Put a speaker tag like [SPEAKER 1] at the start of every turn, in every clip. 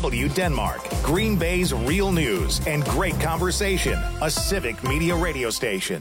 [SPEAKER 1] W Denmark, Green Bay's real news and great conversation. A Civic Media radio station.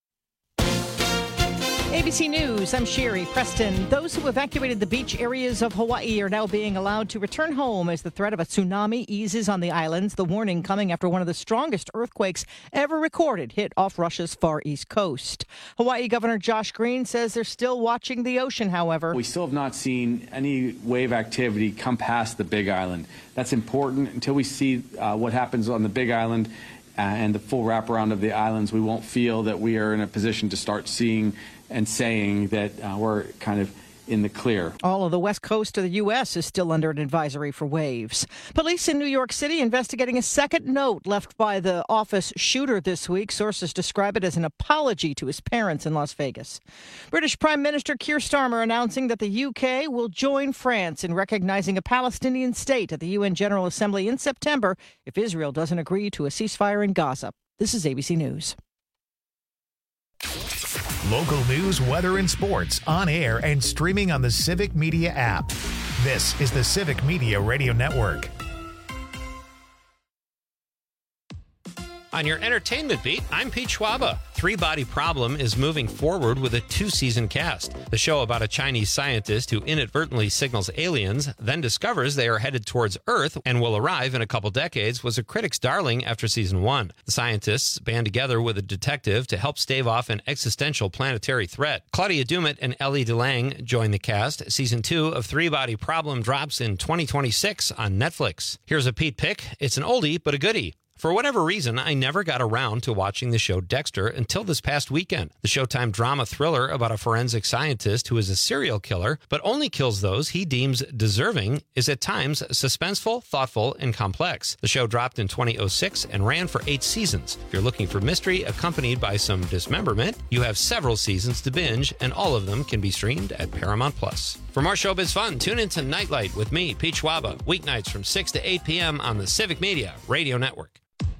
[SPEAKER 2] ABC News, I'm Sherry Preston. Those who evacuated the beach areas of Hawaii are now being allowed to return home as the threat of a tsunami eases on the islands. The warning coming after one of the strongest earthquakes ever recorded hit off Russia's far east coast. Hawaii Governor Josh Green says they're still watching the ocean, however.
[SPEAKER 3] We still have not seen any wave activity come past the Big Island. That's important. Until we see what happens on the Big Island and the full wraparound of the islands, we won't feel that we are in a position to start seeing and saying that we're kind of in the clear.
[SPEAKER 2] All of the west coast of the U.S. is still under an advisory for waves. Police in New York City investigating a second note left by the office shooter this week. Sources describe it as an apology to his parents in Las Vegas. British Prime Minister Keir Starmer announcing that the U.K. will join France in recognizing a Palestinian state at the UN General Assembly in September if Israel doesn't agree to a ceasefire in Gaza. This is ABC News.
[SPEAKER 1] Local news, weather, and sports on air and streaming on the Civic Media app. This is the Civic Media Radio Network.
[SPEAKER 4] On your entertainment beat, I'm Pete Schwaba. Three Body Problem is moving forward with a 2-season cast. The show about a Chinese scientist who inadvertently signals aliens, then discovers they are headed towards Earth and will arrive in a couple decades, was a critic's darling after season 1. The scientists band together with a detective to help stave off an existential planetary threat. Claudia Dumet and Ellie DeLange join the cast. Season 2 of Three Body Problem drops in 2026 on Netflix. Here's a Pete pick. It's an oldie, but a goodie. For whatever reason, I never got around to watching the show Dexter until this past weekend. The Showtime drama thriller about a forensic scientist who is a serial killer, but only kills those he deems deserving, is at times suspenseful, thoughtful, and complex. The show dropped in 2006 and ran for 8 seasons. If you're looking for mystery accompanied by some dismemberment, you have several seasons to binge, and all of them can be streamed at Paramount+. For more showbiz fun, tune in to Nightlight with me, Pete Schwaba, weeknights from 6 to 8 p.m. on the Civic Media Radio Network.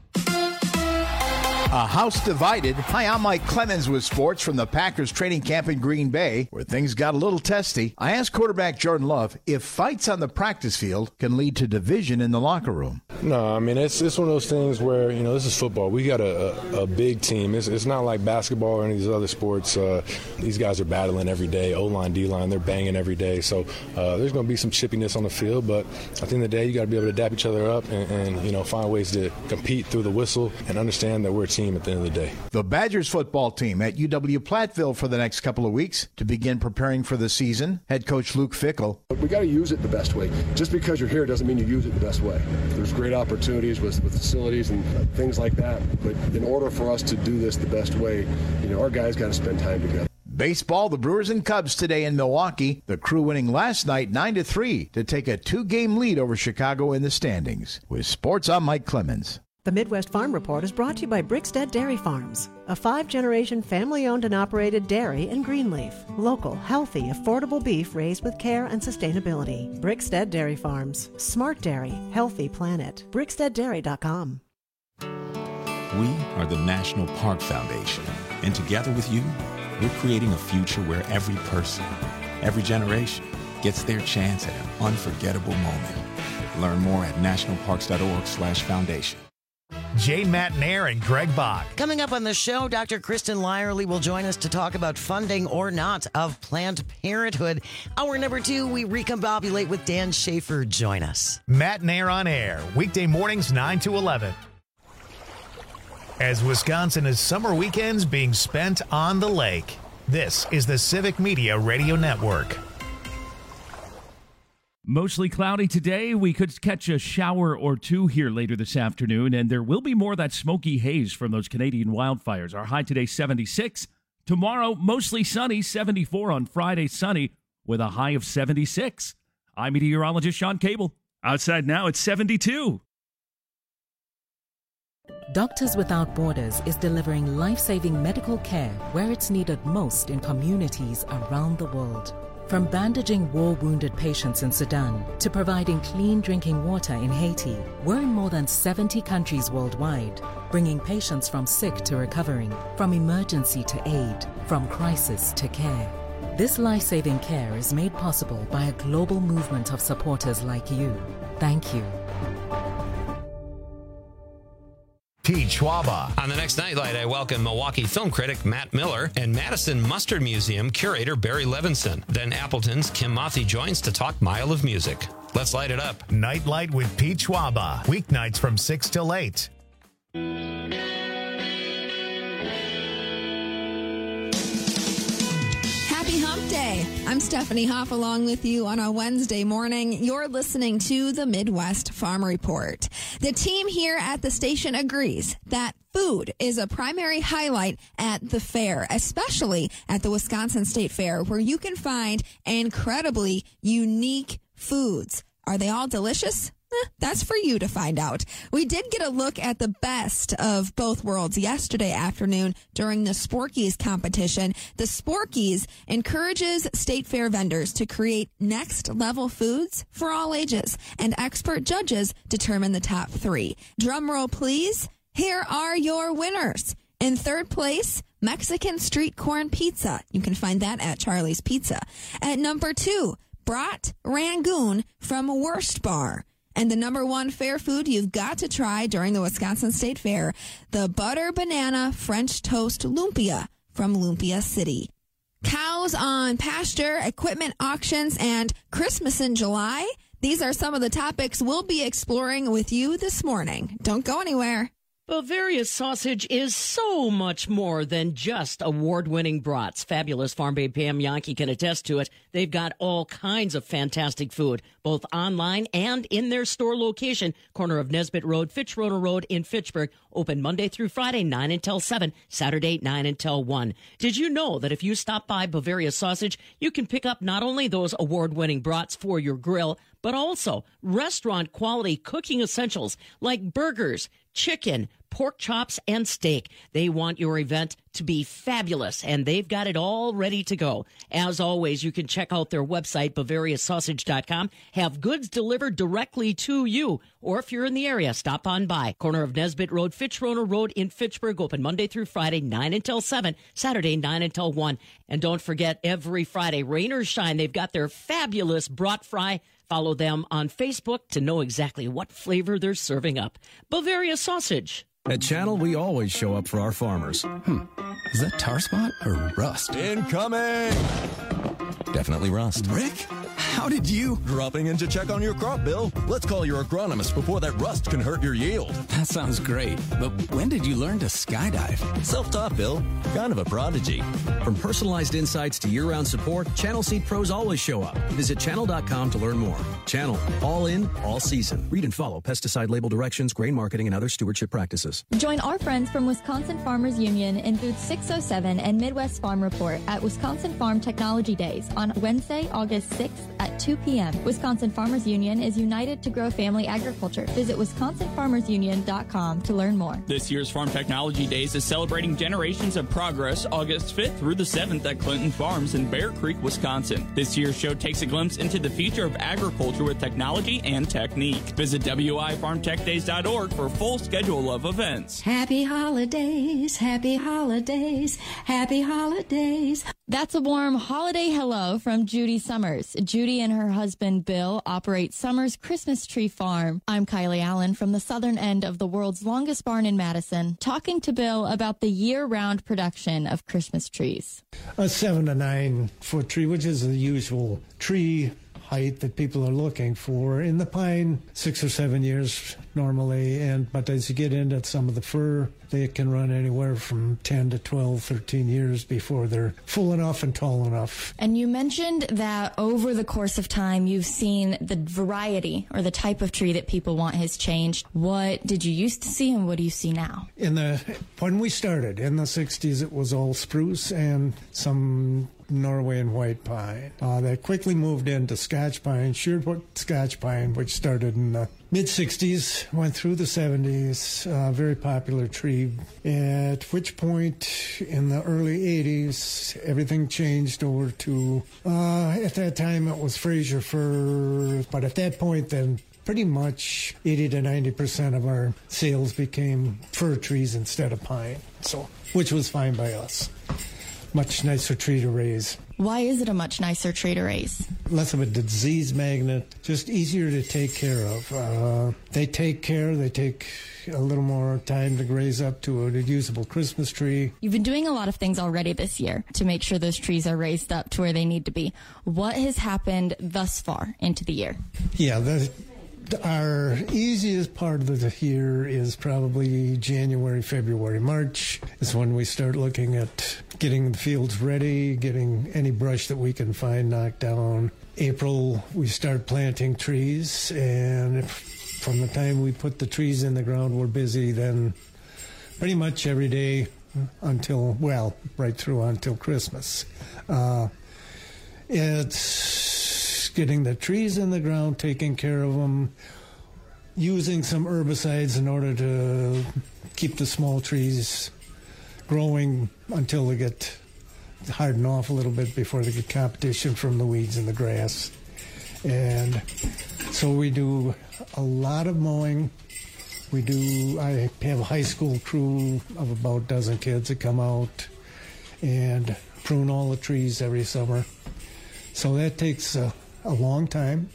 [SPEAKER 5] A house divided. Hi, I'm Mike Clemens with sports from the Packers training camp in Green Bay, where things got a little testy. I asked quarterback Jordan Love if fights on the practice field can lead to division in the locker room.
[SPEAKER 6] No, I mean, it's one of those things where, this is football. We got a big team. It's not like basketball or any of these other sports. These guys are battling every day. O-line, D-line, they're banging every day. So there's going to be some chippiness on the field, but at the end of the day, you got to be able to dap each other up and find ways to compete through the whistle and understand that we're a team at the end of the day.
[SPEAKER 5] The Badgers football team at UW-Platteville for the next couple of weeks to begin preparing for the season. Head coach Luke Fickell.
[SPEAKER 7] We got to use it the best way. Just because you're here doesn't mean you use it the best way. There's great opportunities with facilities and things like that, but in order for us to do this the best way, our guys got to spend time together.
[SPEAKER 5] Baseball, the Brewers and Cubs today in Milwaukee. The Crew winning last night 9-3 to take a 2-game lead over Chicago in the standings. With sports, I'm Mike Clemens.
[SPEAKER 8] The Midwest Farm Report is brought to you by Brickstead Dairy Farms, a 5-generation family-owned and operated dairy in Greenleaf. Local, healthy, affordable beef raised with care and sustainability. Brickstead Dairy Farms. Smart Dairy. Healthy planet. BricksteadDairy.com.
[SPEAKER 9] We are the National Park Foundation, and together with you, we're creating a future where every person, every generation, gets their chance at an unforgettable moment. Learn more at nationalparks.org/foundation.
[SPEAKER 1] Jane Matnair and Greg Bach.
[SPEAKER 10] Coming up on the show, Dr. Kristen Lyerly will join us to talk about funding or not of Planned Parenthood. Hour number 2, we recombobulate with Dan Schaefer. Join us.
[SPEAKER 1] Matnair on air, weekday mornings 9 to 11. As Wisconsin is summer weekends being spent on the lake, this is the Civic Media Radio Network.
[SPEAKER 11] Mostly cloudy today. We could catch a shower or two here later this afternoon, and there will be more of that smoky haze from those Canadian wildfires. Our high today, 76. Tomorrow, mostly sunny, 74 on Friday, sunny, with a high of 76. I'm meteorologist Sean Cable. Outside now, it's 72.
[SPEAKER 12] Doctors Without Borders is delivering life-saving medical care where it's needed most in communities around the world. From bandaging war-wounded patients in Sudan to providing clean drinking water in Haiti, we're in more than 70 countries worldwide, bringing patients from sick to recovering, from emergency to aid, from crisis to care. This life-saving care is made possible by a global movement of supporters like you. Thank you.
[SPEAKER 1] Pete Schwaba.
[SPEAKER 4] On the next Nightlight, I welcome Milwaukee film critic Matt Miller and Madison Mustard Museum curator Barry Levinson. Then Appleton's Kim Mothy joins to talk Mile of Music. Let's light it up.
[SPEAKER 1] Nightlight with Pete Schwaba. Weeknights from 6 till 8.
[SPEAKER 13] Happy Hump Day. I'm Stephanie Hoff along with you on a Wednesday morning. You're listening to the Midwest Farm Report. The team here at the station agrees that food is a primary highlight at the fair, especially at the Wisconsin State Fair, where you can find incredibly unique foods. Are they all delicious? That's for you to find out. We did get a look at the best of both worlds yesterday afternoon during the Sporkies competition. The Sporkies encourages state fair vendors to create next-level foods for all ages, and expert judges determine the top 3. Drum roll, please. Here are your winners. In third place, Mexican street corn pizza. You can find that at Charlie's Pizza. At number 2, Brat Rangoon from Wurst Bar. And the number 1 fair food you've got to try during the Wisconsin State Fair, the Butter Banana French Toast Lumpia from Lumpia City. Cows on pasture, equipment auctions, and Christmas in July. These are some of the topics we'll be exploring with you this morning. Don't go anywhere.
[SPEAKER 14] Bavaria Sausage is so much more than just award-winning brats. Fabulous Farm Babe Pam Yankee can attest to it. They've got all kinds of fantastic food, both online and in their store location, corner of Nesbitt Road, Fitzroy Road in Fitchburg, open Monday through Friday, 9 until 7, Saturday, 9 until 1. Did you know that if you stop by Bavaria Sausage, you can pick up not only those award-winning brats for your grill, but also restaurant-quality cooking essentials like burgers, chicken, pork chops, and steak. They want your event to be fabulous, and they've got it all ready to go. As always, you can check out their website, BavariaSausage.com, have goods delivered directly to you, or if you're in the area, stop on by. Corner of Nesbitt Road, Fitzroy Road in Fitchburg, open Monday through Friday, 9 until 7, Saturday, 9 until 1. And don't forget, every Friday, rain or shine, they've got their fabulous brat fry. Follow them on Facebook to know exactly what flavor they're serving up. Bavaria Sausage.
[SPEAKER 15] At Channel, we always show up for our farmers. Is that tar spot or rust? Incoming! Definitely rust.
[SPEAKER 16] Rick, how did you? Dropping in to check on your crop, Bill. Let's call your agronomist before that rust can hurt your yield.
[SPEAKER 15] That sounds great, but when did you learn to skydive?
[SPEAKER 16] Self-taught, Bill. Kind of a prodigy.
[SPEAKER 15] From personalized insights to year-round support, Channel Seed pros always show up. Visit channel.com to learn more. Channel, all in, all season. Read and follow pesticide label directions, grain marketing, and other stewardship practices.
[SPEAKER 17] Join our friends from Wisconsin Farmers Union in Booth 607 and Midwest Farm Report at Wisconsin Farm Technology Days on Wednesday, August 6th at 2 p.m. Wisconsin Farmers Union is united to grow family agriculture. Visit wisconsinfarmersunion.com to learn more.
[SPEAKER 18] This year's Farm Technology Days is celebrating generations of progress August 5th through the 7th at Clinton Farms in Bear Creek, Wisconsin. This year's show takes a glimpse into the future of agriculture with technology and technique. Visit wifarmtechdays.org for a full schedule of events.
[SPEAKER 19] Happy holidays, happy holidays, happy holidays.
[SPEAKER 17] That's a warm holiday hello from Judy Summers. Judy and her husband Bill operate Summers Christmas Tree Farm. I'm Kylie Allen from the southern end of the world's longest barn in Madison, talking to Bill about the year-round production of Christmas trees.
[SPEAKER 20] A 7 to 9 foot tree, which is the usual tree height that people are looking for. In the pine, 6 or 7 years normally, but as you get into some of the fir, they can run anywhere from 10 to 12, 13 years before they're full enough and tall enough.
[SPEAKER 17] And you mentioned that over the course of time, you've seen the variety or the type of tree that people want has changed. What did you used to see and what do you see now?
[SPEAKER 20] When we started in the 60s, it was all spruce and some Norway white pine. They quickly moved into Scotch pine, Sherwood Scotch pine, which started in the mid-60s, went through the 70s, very popular tree, at which point in the early 80s, everything changed over to, at that time it was Fraser fir, but at that point then, pretty much 80 to 90% of our sales became fir trees instead of pine, which was fine by us. Much nicer tree to raise.
[SPEAKER 17] Why is it a much nicer tree to raise?
[SPEAKER 20] Less of a disease magnet, just easier to take care of. They take a little more time to raise up to a usable Christmas tree.
[SPEAKER 17] You've been doing a lot of things already this year to make sure those trees are raised up to where they need to be. What has happened thus far into the year?
[SPEAKER 20] Yeah, our easiest part of the year is probably January, February. March is when we start looking at getting the fields ready, getting any brush that we can find knocked down. April, we start planting trees, and from the time we put the trees in the ground, we're busy then pretty much every day right through until Christmas. It's getting the trees in the ground, taking care of them, using some herbicides in order to keep the small trees growing until they get harden off a little bit before they get competition from the weeds and the grass. And so we do a lot of mowing. I have a high school crew of about a dozen kids that come out and prune all the trees every summer. So that takes a long time,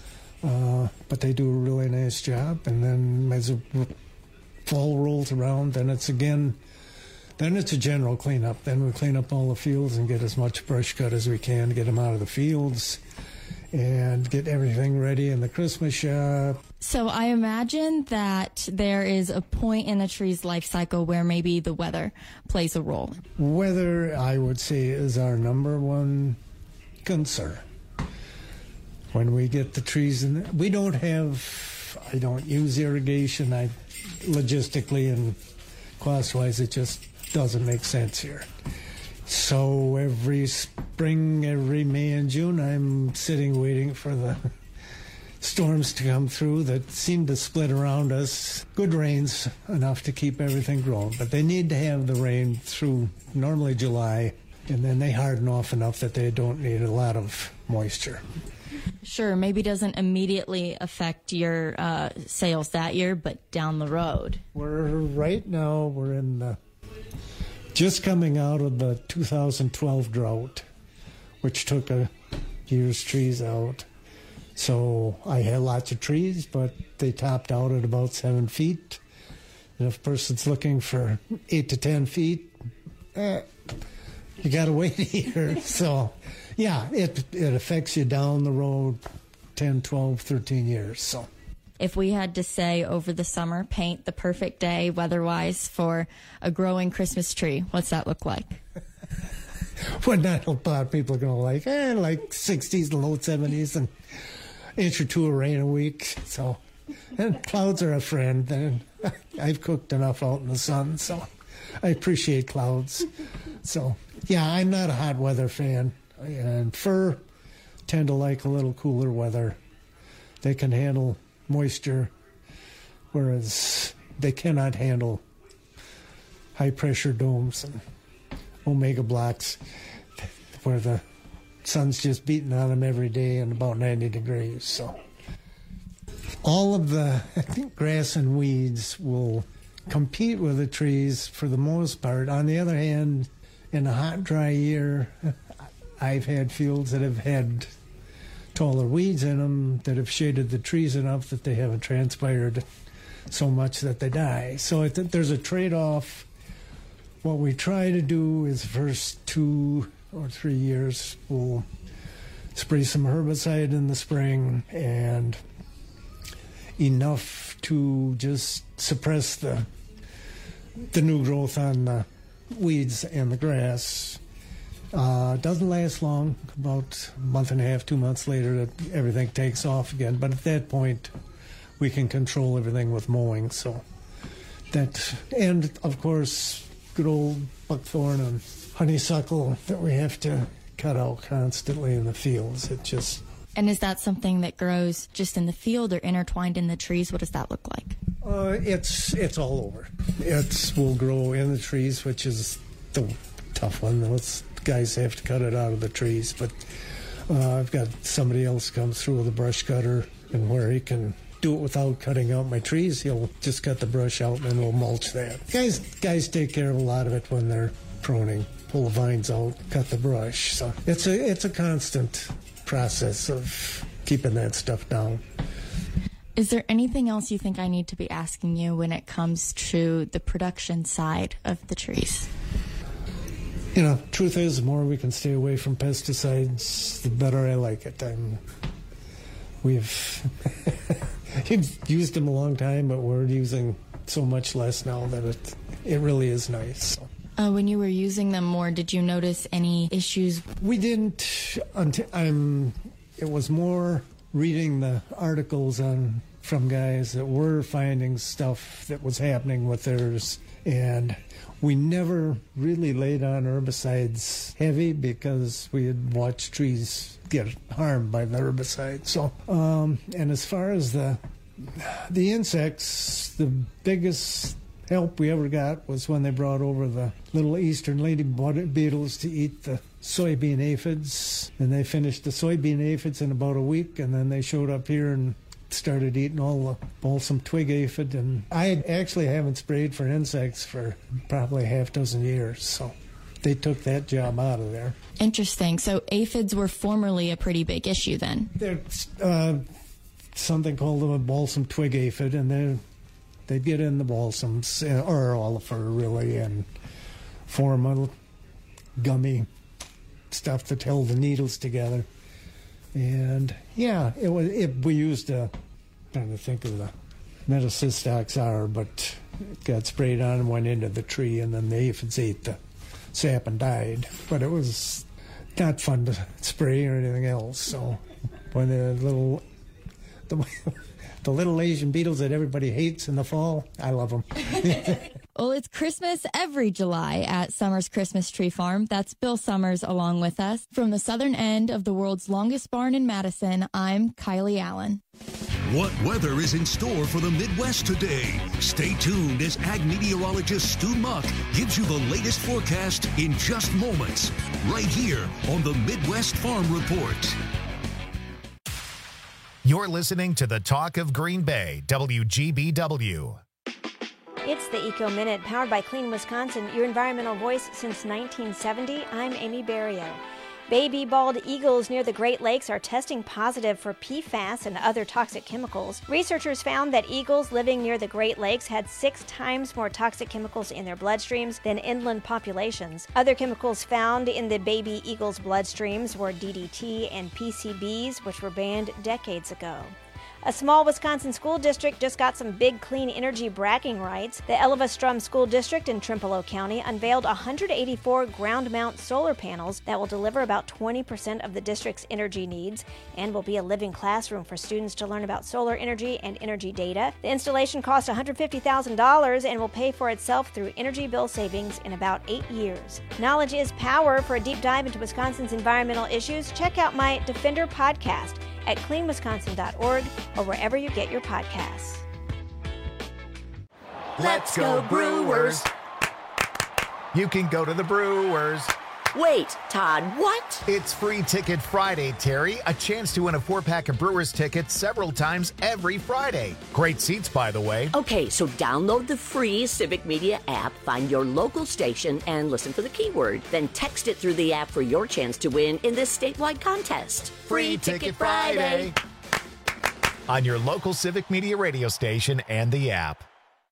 [SPEAKER 20] but they do a really nice job. And then as the fall rolls around, then it's a general cleanup. Then we clean up all the fields and get as much brush cut as we can to get them out of the fields and get everything ready in the Christmas shop.
[SPEAKER 17] So I imagine that there is a point in a tree's life cycle where maybe the weather plays a role.
[SPEAKER 20] Weather, I would say, is our number one concern. When we get the trees in, I don't use irrigation. Logistically and cost-wise, it just doesn't make sense here. So every spring, every May and June, I'm sitting waiting for the storms to come through that seem to split around us. Good rains, enough to keep everything growing, but they need to have the rain through normally July, and then they harden off enough that they don't need a lot of moisture.
[SPEAKER 17] Sure, maybe doesn't immediately affect your sales that year, but down the road.
[SPEAKER 20] Right now we're in just coming out of the 2012 drought, which took a year's trees out. So I had lots of trees, but they topped out at about 7 feet. And if a person's looking for 8 to 10 feet, you got to wait a year. So, yeah, it affects you down the road 10, 12, 13 years. So,
[SPEAKER 17] if we had to say over the summer, paint the perfect day weather-wise for a growing Christmas tree, what's that look like?
[SPEAKER 20] Well, not a lot of people are going to like 60s to low 70s and inch or two of rain a week. So, and clouds are a friend. And I've cooked enough out in the sun, so I appreciate clouds. So, yeah, I'm not a hot weather fan. And fir tend to like a little cooler weather. They can handle moisture, whereas they cannot handle high-pressure domes and omega blocks where the sun's just beating on them every day and about 90 degrees. So all of the grass and weeds will compete with the trees for the most part. On the other hand, in a hot, dry year, I've had fields that have had taller weeds in them that have shaded the trees enough that they haven't transpired so much that they die. So there's a trade-off. What we try to do is the first 2 or 3 years, we'll spray some herbicide in the spring and enough to just suppress the new growth on the weeds and the grass. Doesn't last long. About a month and a half, 2 months later, everything takes off again. But at that point, we can control everything with mowing. So that, and of course, good old buckthorn and honeysuckle that we have to cut out constantly in the fields.
[SPEAKER 17] And is that something that grows just in the field or intertwined in the trees? What does that look like?
[SPEAKER 20] It's all over. It will grow in the trees, which is the tough one. Those guys have to cut it out of the trees, but I've got somebody else come through with a brush cutter, and where he can do it without cutting out my trees, he'll just cut the brush out and then we'll mulch that. Guys take care of a lot of it when they're pruning. pull the vines out, cut the brush. So it's a constant process of keeping that stuff down.
[SPEAKER 17] Is there anything else you think I need to be asking you when it comes to the production side of the trees?
[SPEAKER 20] You know, truth is, the more we can stay away from pesticides, the better I like it. We've used them a long time, but we're using so much less now that it really is nice.
[SPEAKER 17] When you were using them more, did you notice any issues?
[SPEAKER 20] We didn't. It was more reading the articles from guys that were finding stuff that was happening with theirs, and we never really laid on herbicides heavy because we had watched trees get harmed by the herbicide. So, and as far as the insects, the biggest help we ever got was when they brought over the little eastern lady beetles to eat the soybean aphids, and they finished the soybean aphids in about a week, and then they showed up here and started eating all the balsam twig aphid. And I actually haven't sprayed for insects for probably half dozen years, so they took that job out of there.
[SPEAKER 17] Interesting. So aphids were formerly a pretty big issue then.
[SPEAKER 20] There's something called a balsam twig aphid, and they'd get in the balsams, or olifera really, and form a gummy stuff that held the needles together. And yeah, we used trying to think of the metacystoxar, but it got sprayed on and went into the tree, and then the aphids ate the sap and died. But it was not fun to spray or anything else. So when the little Asian beetles that everybody hates in the fall, I love them.
[SPEAKER 17] Well, it's Christmas every July at Summers Christmas Tree Farm. That's Bill Summers along with us. From the southern end of the world's longest barn in Madison, I'm Kylie Allen.
[SPEAKER 21] What weather is in store for the Midwest today? Stay tuned as ag meteorologist Stu Muck gives you the latest forecast in just moments, right here on the Midwest Farm Report.
[SPEAKER 1] You're listening to the Talk of Green Bay, WGBW.
[SPEAKER 22] It's the Eco Minute, powered by Clean Wisconsin, your environmental voice since 1970. I'm Amy Barrio. Baby bald eagles near the Great Lakes are testing positive for PFAS and other toxic chemicals. Researchers found that eagles living near the Great Lakes had 6 times more toxic chemicals in their bloodstreams than inland populations. Other chemicals found in the baby eagles' bloodstreams were DDT and PCBs, which were banned decades ago. A small Wisconsin school district just got some big clean energy bragging rights. The Elva-Strum School District in Trempealeau County unveiled 184 ground-mount solar panels that will deliver about 20% of the district's energy needs and will be a living classroom for students to learn about solar energy and energy data. The installation cost $150,000 and will pay for itself through energy bill savings in about 8 years. Knowledge is power. For a deep dive into Wisconsin's environmental issues, check out my Defender podcast at cleanwisconsin.org or wherever you get your podcasts.
[SPEAKER 1] Let's go Brewers! You can go to the Brewers.
[SPEAKER 23] Wait, Todd, what?
[SPEAKER 1] It's Free Ticket Friday, Terry. A chance to win a 4-pack of Brewers tickets several times every Friday. Great seats, by the way.
[SPEAKER 23] Okay, so download the free Civic Media app, find your local station, and listen for the keyword. Then text it through the app for your chance to win in this statewide contest.
[SPEAKER 1] Free Ticket Friday! On your local Civic Media radio station and the app.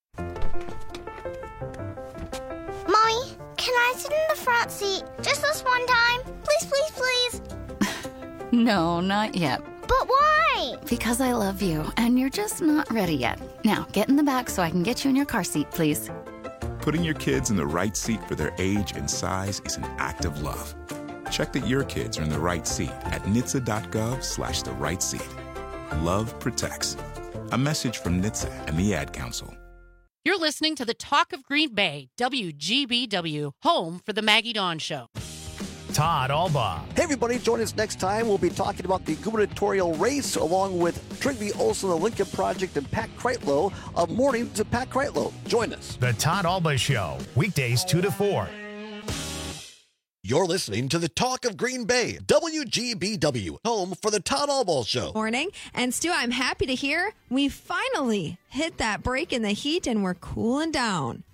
[SPEAKER 24] Mommy, can I sit in the front seat just this one time? Please, please, please.
[SPEAKER 25] No, not yet.
[SPEAKER 24] But why?
[SPEAKER 25] Because I love you, and you're just not ready yet. Now, get in the back so I can get you in your car seat, please.
[SPEAKER 9] Putting your kids in the right seat for their age and size is an act of love. Check that your kids are in the right seat at NHTSA.gov/the right seat. Love protects. A message from NHTSA and the Ad Council.
[SPEAKER 26] You're listening to the Talk of Green Bay, WGBW, home for the Maggie Dawn Show.
[SPEAKER 1] Todd Alba.
[SPEAKER 27] Hey, everybody, join us next time. We'll be talking about the gubernatorial race along with Trygve Olsen, the Lincoln Project, and Pat Kreitlow of Morning to Pat Kreitlow. Join us.
[SPEAKER 1] The Todd Alba Show, weekdays 2 to 4.
[SPEAKER 27] You're listening to the Talk of Green Bay, WGBW, home for the Todd Alba Show.
[SPEAKER 13] Morning. And Stu, I'm happy to hear we finally hit that break in the heat and we're cooling down.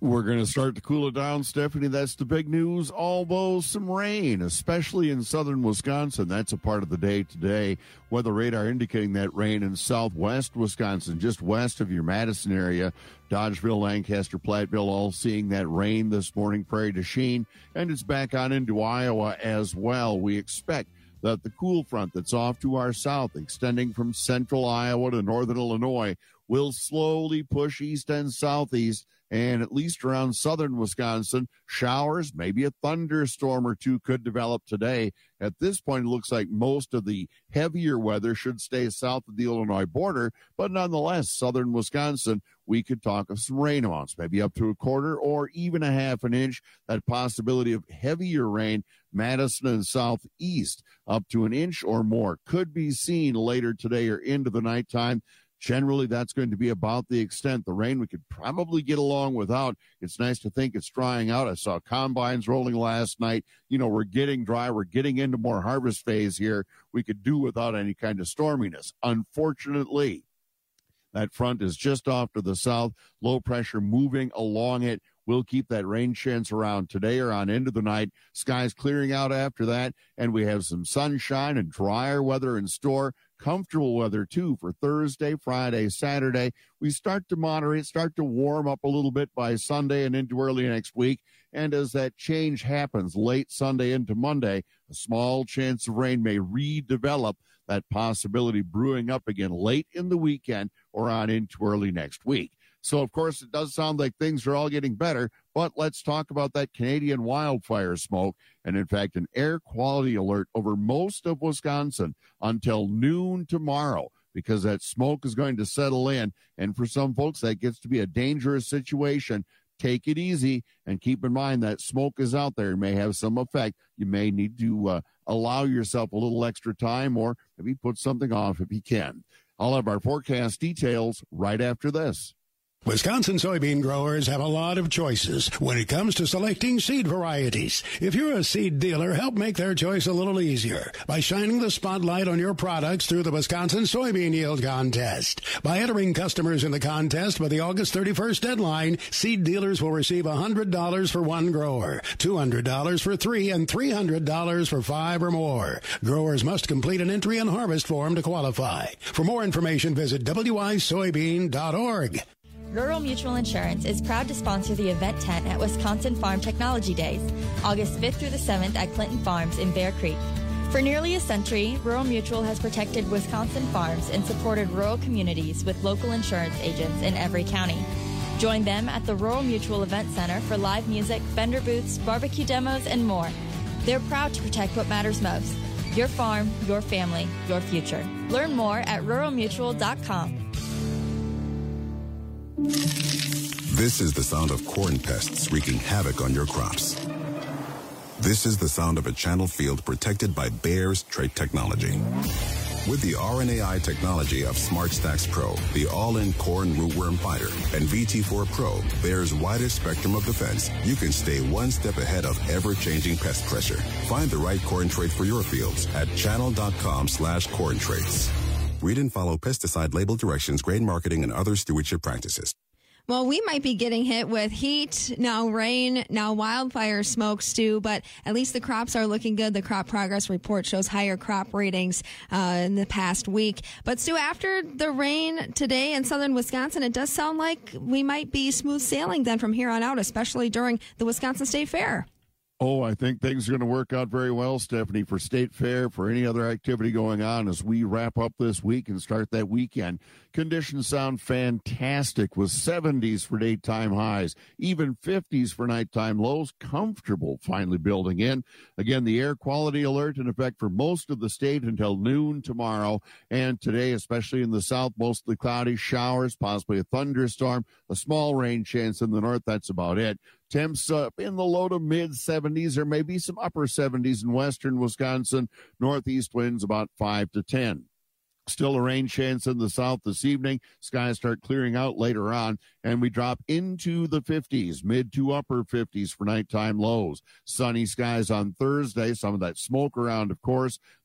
[SPEAKER 2] We're going to start to cool it down, Stephanie. That's the big news. Although some rain, especially in southern Wisconsin. That's a part of the day today. Weather radar indicating that rain in southwest Wisconsin, just west of your Madison area. Dodgeville, Lancaster, Platteville, all seeing that rain this morning. Prairie du Chien, and it's back on into Iowa as well. We expect that the cool front that's off to our south, extending from central Iowa to northern Illinois, will slowly push east and southeast, and at least around southern Wisconsin, showers, maybe a thunderstorm or two could develop today. At this point, it looks like most of the heavier weather should stay south of the Illinois border, but nonetheless, southern Wisconsin, we could talk of some rain amounts, maybe up to a quarter or even a half an inch. That possibility of heavier rain, Madison and southeast, up to an inch or more, could be seen later today or into the nighttime. Generally, that's going to be about the extent. The rain we could probably get along without. It's nice to think it's drying out. I saw combines rolling last night. You know, we're getting dry. We're getting into more harvest phase here. We could do without any kind of storminess. Unfortunately, that front is just off to the south. Low pressure moving along it. We'll keep that rain chance around today or on into the night. Skies clearing out after that, and we have some sunshine and drier weather in store. Comfortable weather, too, for Thursday, Friday, Saturday. We start to moderate, start to warm up a little bit by Sunday and into early next week. And as that change happens late Sunday into Monday, a small chance of rain may redevelop, that possibility brewing up again late in the weekend or on into early next week. So, of course, it does sound like things are all getting better, but let's talk about that Canadian wildfire smoke. And, in fact, an air quality alert over most of Wisconsin until noon tomorrow, because that smoke is going to settle in. And for some folks, that gets to be a dangerous situation. Take it easy and keep in mind that smoke is out there. It may have some effect. You may need to allow yourself a little extra time, or maybe put something off if you can. I'll have our forecast details right after this.
[SPEAKER 3] Wisconsin soybean growers have a lot of choices when it comes to selecting seed varieties. If you're a seed dealer, help make their choice a little easier by shining the spotlight on your products through the Wisconsin Soybean Yield Contest. By entering customers in the contest by the August 31st deadline, seed dealers will receive $100 for one grower, $200 for three, and $300 for five or more. Growers must complete an entry and harvest form to qualify. For more information, visit wisoybean.org.
[SPEAKER 17] Rural Mutual Insurance is proud to sponsor the event tent at Wisconsin Farm Technology Days, August 5th through the 7th at Clinton Farms in Bear Creek. For nearly a century, Rural Mutual has protected Wisconsin farms and supported rural communities with local insurance agents in every county. Join them at the Rural Mutual Event Center for live music, vendor booths, barbecue demos, and more. They're proud to protect what matters most: your farm, your family, your future. Learn more at ruralmutual.com.
[SPEAKER 5] This is the sound of corn pests wreaking havoc on your crops. This is the sound of a channel field protected by Bayer's trait technology. With the RNAi technology of SmartStax Pro, the all-in corn rootworm fighter, and VT4 Pro, Bayer's widest spectrum of defense, you can stay one step ahead of ever-changing pest pressure. Find the right corn trait for your fields at channel.com/corn traits. Read and follow pesticide label directions, grain marketing, and other stewardship practices.
[SPEAKER 13] Well, we might be getting hit with heat, now rain, now wildfire smoke, Stu, but at least the crops are looking good. The crop progress report shows higher crop ratings in the past week. But, Stu, after the rain today in southern Wisconsin, it does sound like we might be smooth sailing then from here on out, especially during the Wisconsin State Fair.
[SPEAKER 2] Oh, I think things are going to work out very well, Stephanie, for State Fair, for any other activity going on as we wrap up this week and start that weekend. Conditions sound fantastic with 70s for daytime highs, even 50s for nighttime lows. Comfortable finally building in. Again, the air quality alert in effect for most of the state until noon tomorrow. And today, especially in the south, mostly cloudy, showers, possibly a thunderstorm, a small rain chance in the north. That's about it. Temps up in the low to mid 70s or maybe some upper 70s in western Wisconsin. Northeast winds about 5 to 10. Still a rain chance in the south this evening. Skies start clearing out later on, and we drop into the 50s, mid to upper 50s for nighttime lows. Sunny skies on Thursday, some of that smoke around, of course.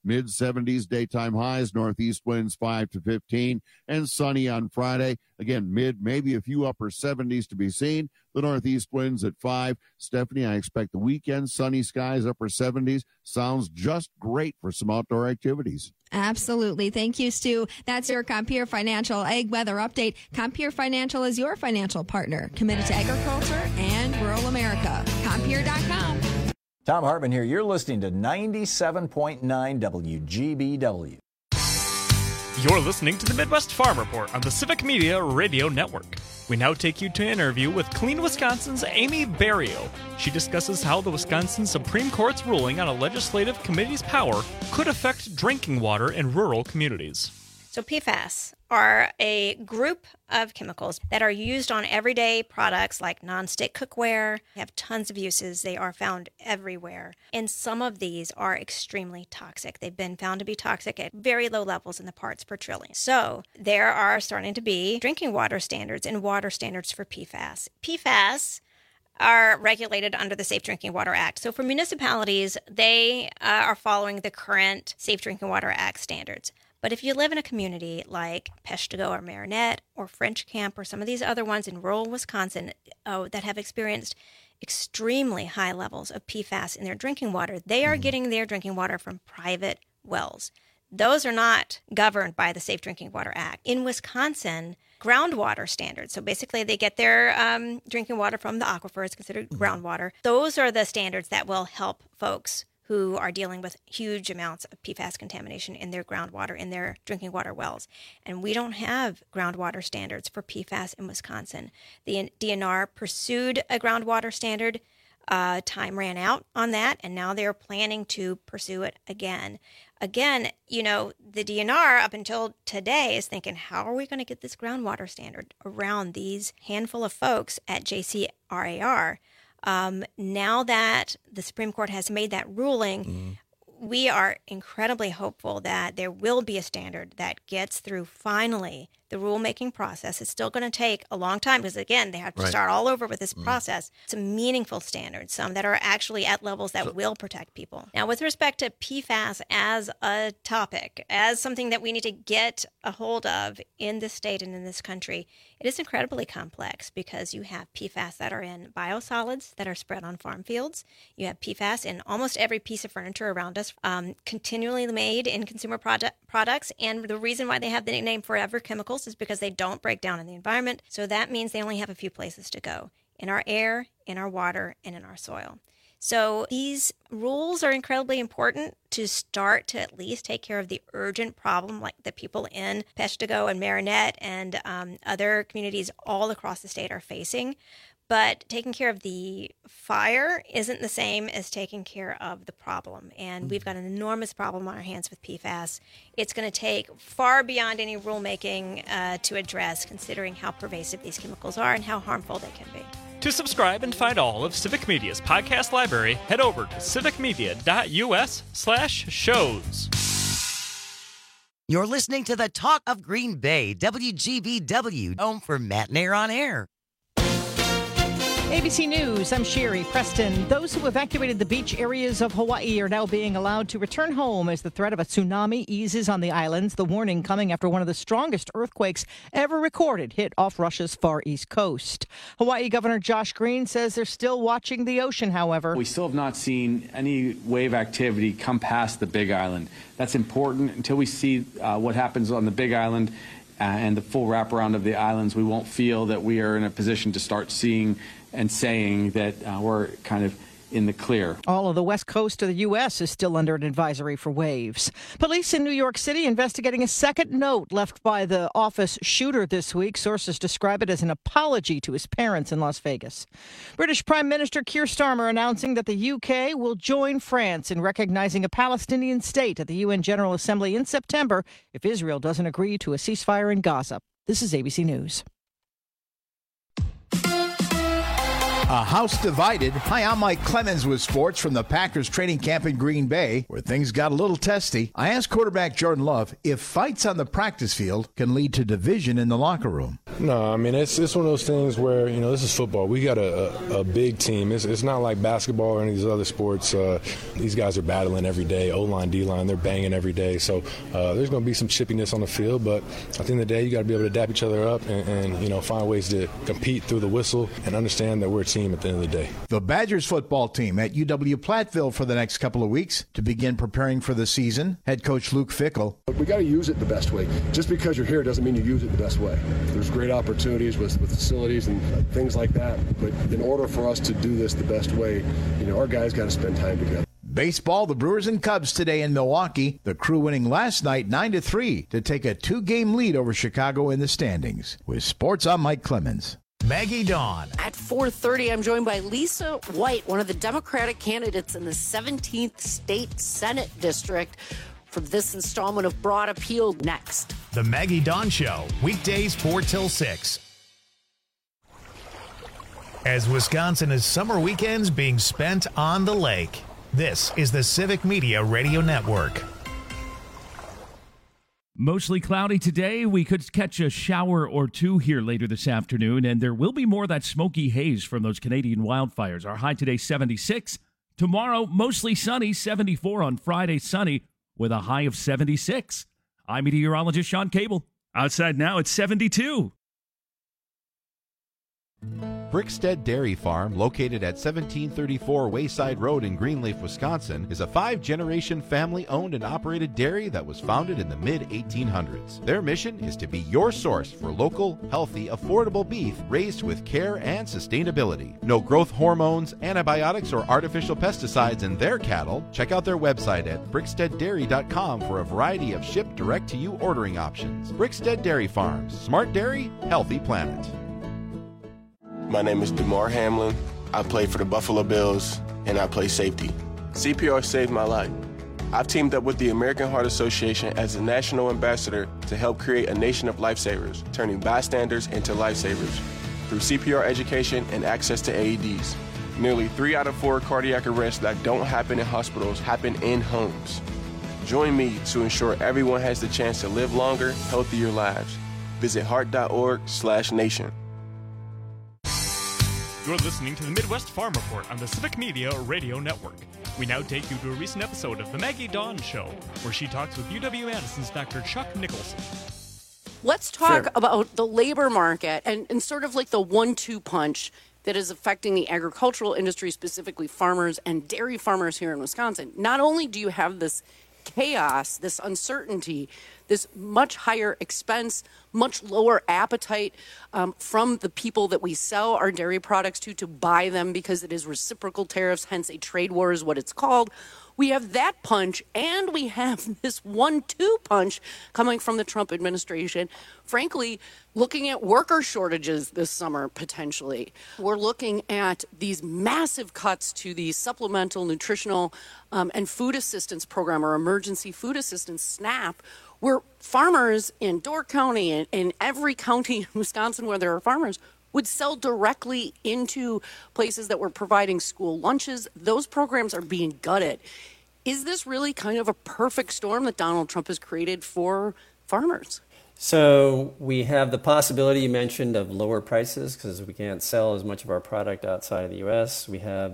[SPEAKER 2] Mid-70s daytime highs, northeast winds 5 to 15, and sunny on Friday. Again, maybe a few upper 70s to be seen. The northeast winds at 5. Stephanie, I expect the weekend, sunny skies, upper 70s. Sounds just great for some outdoor activities.
[SPEAKER 13] Absolutely. Thank you, Stu. That's your Compeer Financial Ag Weather Update. Compeer Financial is your financial partner, committed to agriculture and rural America. Compeer.com.
[SPEAKER 4] Tom Hartman here. You're listening to 97.9 WGBW.
[SPEAKER 6] You're listening to the Midwest Farm Report on the Civic Media Radio Network. We now take you to an interview with Clean Wisconsin's Amy Barrio. She discusses how the Wisconsin Supreme Court's ruling on a legislative committee's power could affect drinking water in rural communities.
[SPEAKER 22] So PFAS are a group of chemicals that are used on everyday products like nonstick cookware. They have tons of uses. They are found everywhere. And some of these are extremely toxic. They've been found to be toxic at very low levels in the parts per trillion. So there are starting to be drinking water standards and water standards for PFAS. PFAS are regulated under the Safe Drinking Water Act. So for municipalities, they are following the current Safe Drinking Water Act standards. But if you live in a community like Peshtigo or Marinette or French Camp or some of these other ones in rural Wisconsin that have experienced extremely high levels of PFAS in their drinking water, they are getting their drinking water from private wells. Those are not governed by the Safe Drinking Water Act. In Wisconsin, groundwater standards, so basically they get their drinking water from the aquifer, it's considered groundwater. Those are the standards that will help folks who are dealing with huge amounts of PFAS contamination in their groundwater, in their drinking water wells. And we don't have groundwater standards for PFAS in Wisconsin. The DNR pursued a groundwater standard. Time ran out on that, and now they're planning to pursue it again. Again, you know, the DNR up until today is thinking, how are we going to get this groundwater standard around these handful of folks at JCRAR? Now that the Supreme Court has made that ruling, we are incredibly hopeful that there will be a standard that gets through finally the rulemaking process. It's still going to take a long time because, again, they have to start all over with this process. Some meaningful standards, some that are actually at levels that will protect people. Now, with respect to PFAS as a topic, as something that we need to get a hold of in this state and in this country, it is incredibly complex because you have PFAS that are in biosolids that are spread on farm fields. You have PFAS in almost every piece of furniture around us, continually made in consumer products. And the reason why they have the nickname Forever Chemicals is because they don't break down in the environment. So that means they only have a few places to go: in our air, in our water, and in our soil. So these rules are incredibly important to start to at least take care of the urgent problem like the people in Peshtigo and Marinette and other communities all across the state are facing. But taking care of the fire isn't the same as taking care of the problem. And we've got an enormous problem on our hands with PFAS. It's going to take far beyond any rulemaking to address, considering how pervasive these chemicals are and how harmful they can be.
[SPEAKER 6] To subscribe and find all of Civic Media's podcast library, head over to civicmedia.us/shows.
[SPEAKER 7] You're listening to the Talk of Green Bay, WGBW, home for Matinee on Air.
[SPEAKER 8] ABC News, I'm Sherry Preston. Those who evacuated the beach areas of Hawaii are now being allowed to return home as the threat of a tsunami eases on the islands. The warning coming after one of the strongest earthquakes ever recorded hit off Russia's far east coast. Hawaii Governor Josh Green says they're still watching the ocean, however.
[SPEAKER 10] We still have not seen any wave activity come past the Big Island. That's important. Until we see what happens on the Big Island and the full wraparound of the islands, we won't feel that we are in a position to start seeing and saying that we're kind of in the clear.
[SPEAKER 8] All of the west coast of the U.S. is still under an advisory for waves. Police in New York City investigating a second note left by the office shooter this week. Sources describe it as an apology to his parents in Las Vegas. British Prime Minister Keir Starmer announcing that the U.K. will join France in recognizing a Palestinian state at the UN General Assembly in September if Israel doesn't agree to a ceasefire in Gaza. This is ABC News.
[SPEAKER 11] A house divided. Hi, I'm Mike Clemens with sports from the Packers training camp in Green Bay, where things got a little testy. I asked quarterback Jordan Love if fights on the practice field can lead to division in the locker room.
[SPEAKER 12] No, I mean, it's one of those things where, this is football. We got a big team. It's not like basketball or any of these other sports. These guys are battling every day. O-line, D-line, they're banging every day. So there's going to be some chippiness on the field, but at the end of the day, you got to be able to dap each other up and find ways to compete through the whistle and understand that we're a team at the end of the day.
[SPEAKER 11] The Badgers football team at UW Platteville for the next couple of weeks to begin preparing for the season. Head coach Luke Fickell.
[SPEAKER 14] We got to use it the best way. Just because you're here doesn't mean you use it the best way. There's great opportunities with facilities and things like that, but in order for us to do this the best way, our guys got to spend time together.
[SPEAKER 11] Baseball, the Brewers and Cubs today in Milwaukee. The Crew winning last night 9-3 to take a 2-game lead over Chicago in the standings. With sports, I'm Mike Clemens.
[SPEAKER 1] Maggie Dawn.
[SPEAKER 26] At 4:30, I'm joined by Lisa White, one of the Democratic candidates in the 17th State Senate District, for this installment of Broad Appeal next.
[SPEAKER 1] The Maggie Dawn Show, weekdays 4 till 6. As Wisconsin has summer weekends being spent on the lake, this is the Civic Media Radio Network.
[SPEAKER 15] Mostly cloudy today. We could catch a shower or two here later this afternoon, and there will be more of that smoky haze from those Canadian wildfires. Our high today, 76. Tomorrow, mostly sunny, 74 on Friday, sunny, with a high of 76. I'm meteorologist Sean Cable. Outside now, it's 72.
[SPEAKER 16] Brickstead Dairy Farm, located at 1734 Wayside Road in Greenleaf, Wisconsin, is a 5-generation family-owned and operated dairy that was founded in the mid-1800s. Their mission is to be your source for local, healthy, affordable beef raised with care and sustainability. No growth hormones, antibiotics, or artificial pesticides in their cattle. Check out their website at bricksteaddairy.com for a variety of ship direct-to-you ordering options. Brickstead Dairy Farms. Smart dairy, healthy planet.
[SPEAKER 18] My name is DeMar Hamlin. I play for the Buffalo Bills, and I play safety. CPR saved my life. I've teamed up with the American Heart Association as a national ambassador to help create a nation of lifesavers, turning bystanders into lifesavers through CPR education and access to AEDs. Nearly 3 out of 4 cardiac arrests that don't happen in hospitals happen in homes. Join me to ensure everyone has the chance to live longer, healthier lives. Visit heart.org/nation.
[SPEAKER 6] You're listening to the Midwest Farm Report on the Civic Media Radio Network. We now take you to a recent episode of The Maggie Dawn Show, where she talks with UW-Madison's Dr. Chuck Nicholson.
[SPEAKER 26] Let's talk about the labor market and sort of like the 1-2 punch that is affecting the agricultural industry, specifically farmers and dairy farmers here in Wisconsin. Not only do you have this chaos, this uncertainty, this much higher expense, much lower appetite from the people that we sell our dairy products to buy them, because it is reciprocal tariffs, hence a trade war is what it's called. We have that punch, and we have this 1-2 punch coming from the Trump administration. Frankly, looking at worker shortages this summer, potentially. We're looking at these massive cuts to the Supplemental Nutritional and Food Assistance Program, or Emergency Food Assistance, SNAP, where farmers in Door County and in every county in Wisconsin where there are farmers would sell directly into places that were providing school lunches. Those programs are being gutted. Is this really kind of a perfect storm that Donald Trump has created for farmers?
[SPEAKER 19] So we have the possibility you mentioned of lower prices because we can't sell as much of our product outside of the U.S. We have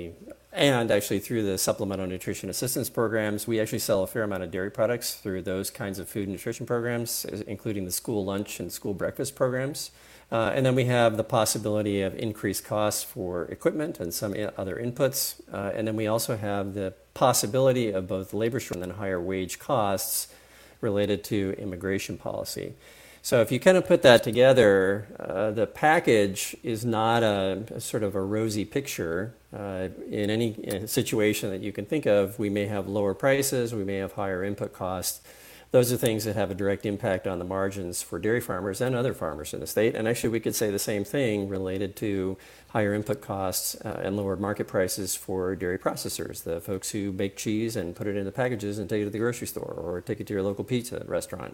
[SPEAKER 19] and actually through the Supplemental Nutrition Assistance Programs, we actually sell a fair amount of dairy products through those kinds of food and nutrition programs, including the school lunch and school breakfast programs. And then we have the possibility of increased costs for equipment and some other inputs. And then we also have the possibility of both labor shortage and higher wage costs related to immigration policy. So if you kind of put that together, the package is not a sort of a rosy picture. In any situation that you can think of, we may have lower prices, we may have higher input costs. Those are things that have a direct impact on the margins for dairy farmers and other farmers in the state. And actually, we could say the same thing related to higher input costs and lower market prices for dairy processors, the folks who bake cheese and put it in the packages and take it to the grocery store or take it to your local pizza restaurant.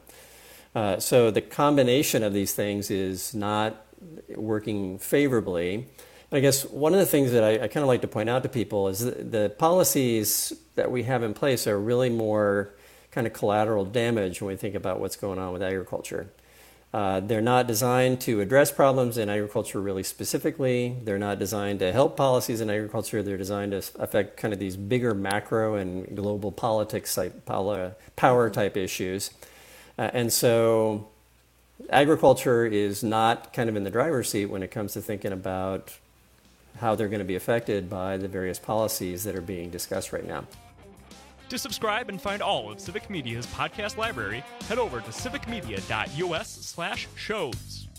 [SPEAKER 19] So the combination of these things is not working favorably. I guess one of the things that I kind of like to point out to people is the policies that we have in place are really more kind of collateral damage when we think about what's going on with agriculture. They're not designed to address problems in agriculture really specifically. They're not designed to help policies in agriculture. They're designed to affect kind of these bigger macro and global politics type power type issues. And so agriculture is not kind of in the driver's seat when it comes to thinking about how they're going to be affected by the various policies that are being discussed right now.
[SPEAKER 6] To subscribe and find all of Civic Media's podcast library, head over to civicmedia.us/shows.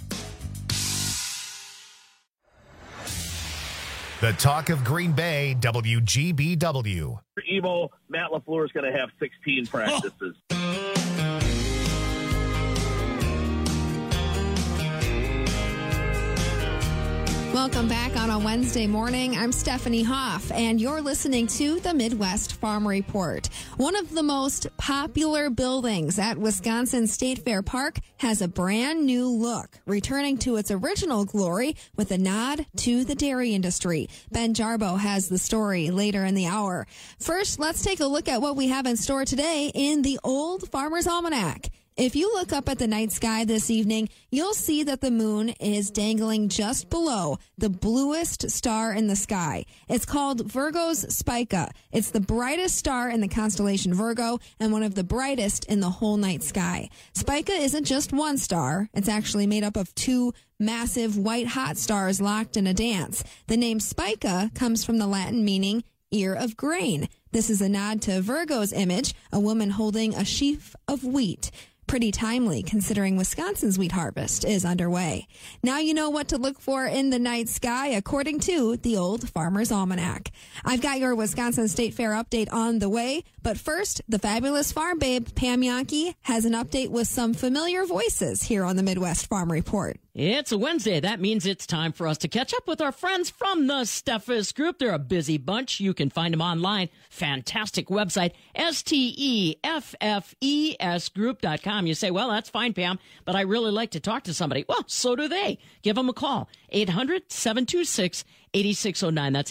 [SPEAKER 1] The talk of Green Bay, WGBW.
[SPEAKER 9] Emo, Matt LaFleur is going to have 16 practices.
[SPEAKER 13] Welcome back on a Wednesday morning. I'm Stephanie Hoff, and you're listening to the Midwest Farm Report. One of the most popular buildings at Wisconsin State Fair Park has a brand new look, returning to its original glory with a nod to the dairy industry. Ben Jarbo has the story later in the hour. First, let's take a look at what we have in store today in the Old Farmer's Almanac. If you look up at the night sky this evening, you'll see that the moon is dangling just below the bluest star in the sky. It's called Virgo's Spica. It's the brightest star in the constellation Virgo and one of the brightest in the whole night sky. Spica isn't just one star. It's actually made up of two massive white hot stars locked in a dance. The name Spica comes from the Latin meaning ear of grain. This is a nod to Virgo's image, a woman holding a sheaf of wheat. Pretty timely, considering Wisconsin's wheat harvest is underway. Now you know what to look for in the night sky, according to the Old Farmer's Almanac. I've got your Wisconsin State Fair update on the way, but first, the fabulous farm babe, Pam Yankee, has an update with some familiar voices here on the Midwest Farm Report.
[SPEAKER 20] It's a Wednesday. That means it's time for us to catch up with our friends from the Steffes Group. They're a busy bunch. You can find them online. Fantastic website, STEFFES Group.com. You say, well, that's fine, Pam, but I really like to talk to somebody. Well, so do they. Give them a call. 800-726-8609. That's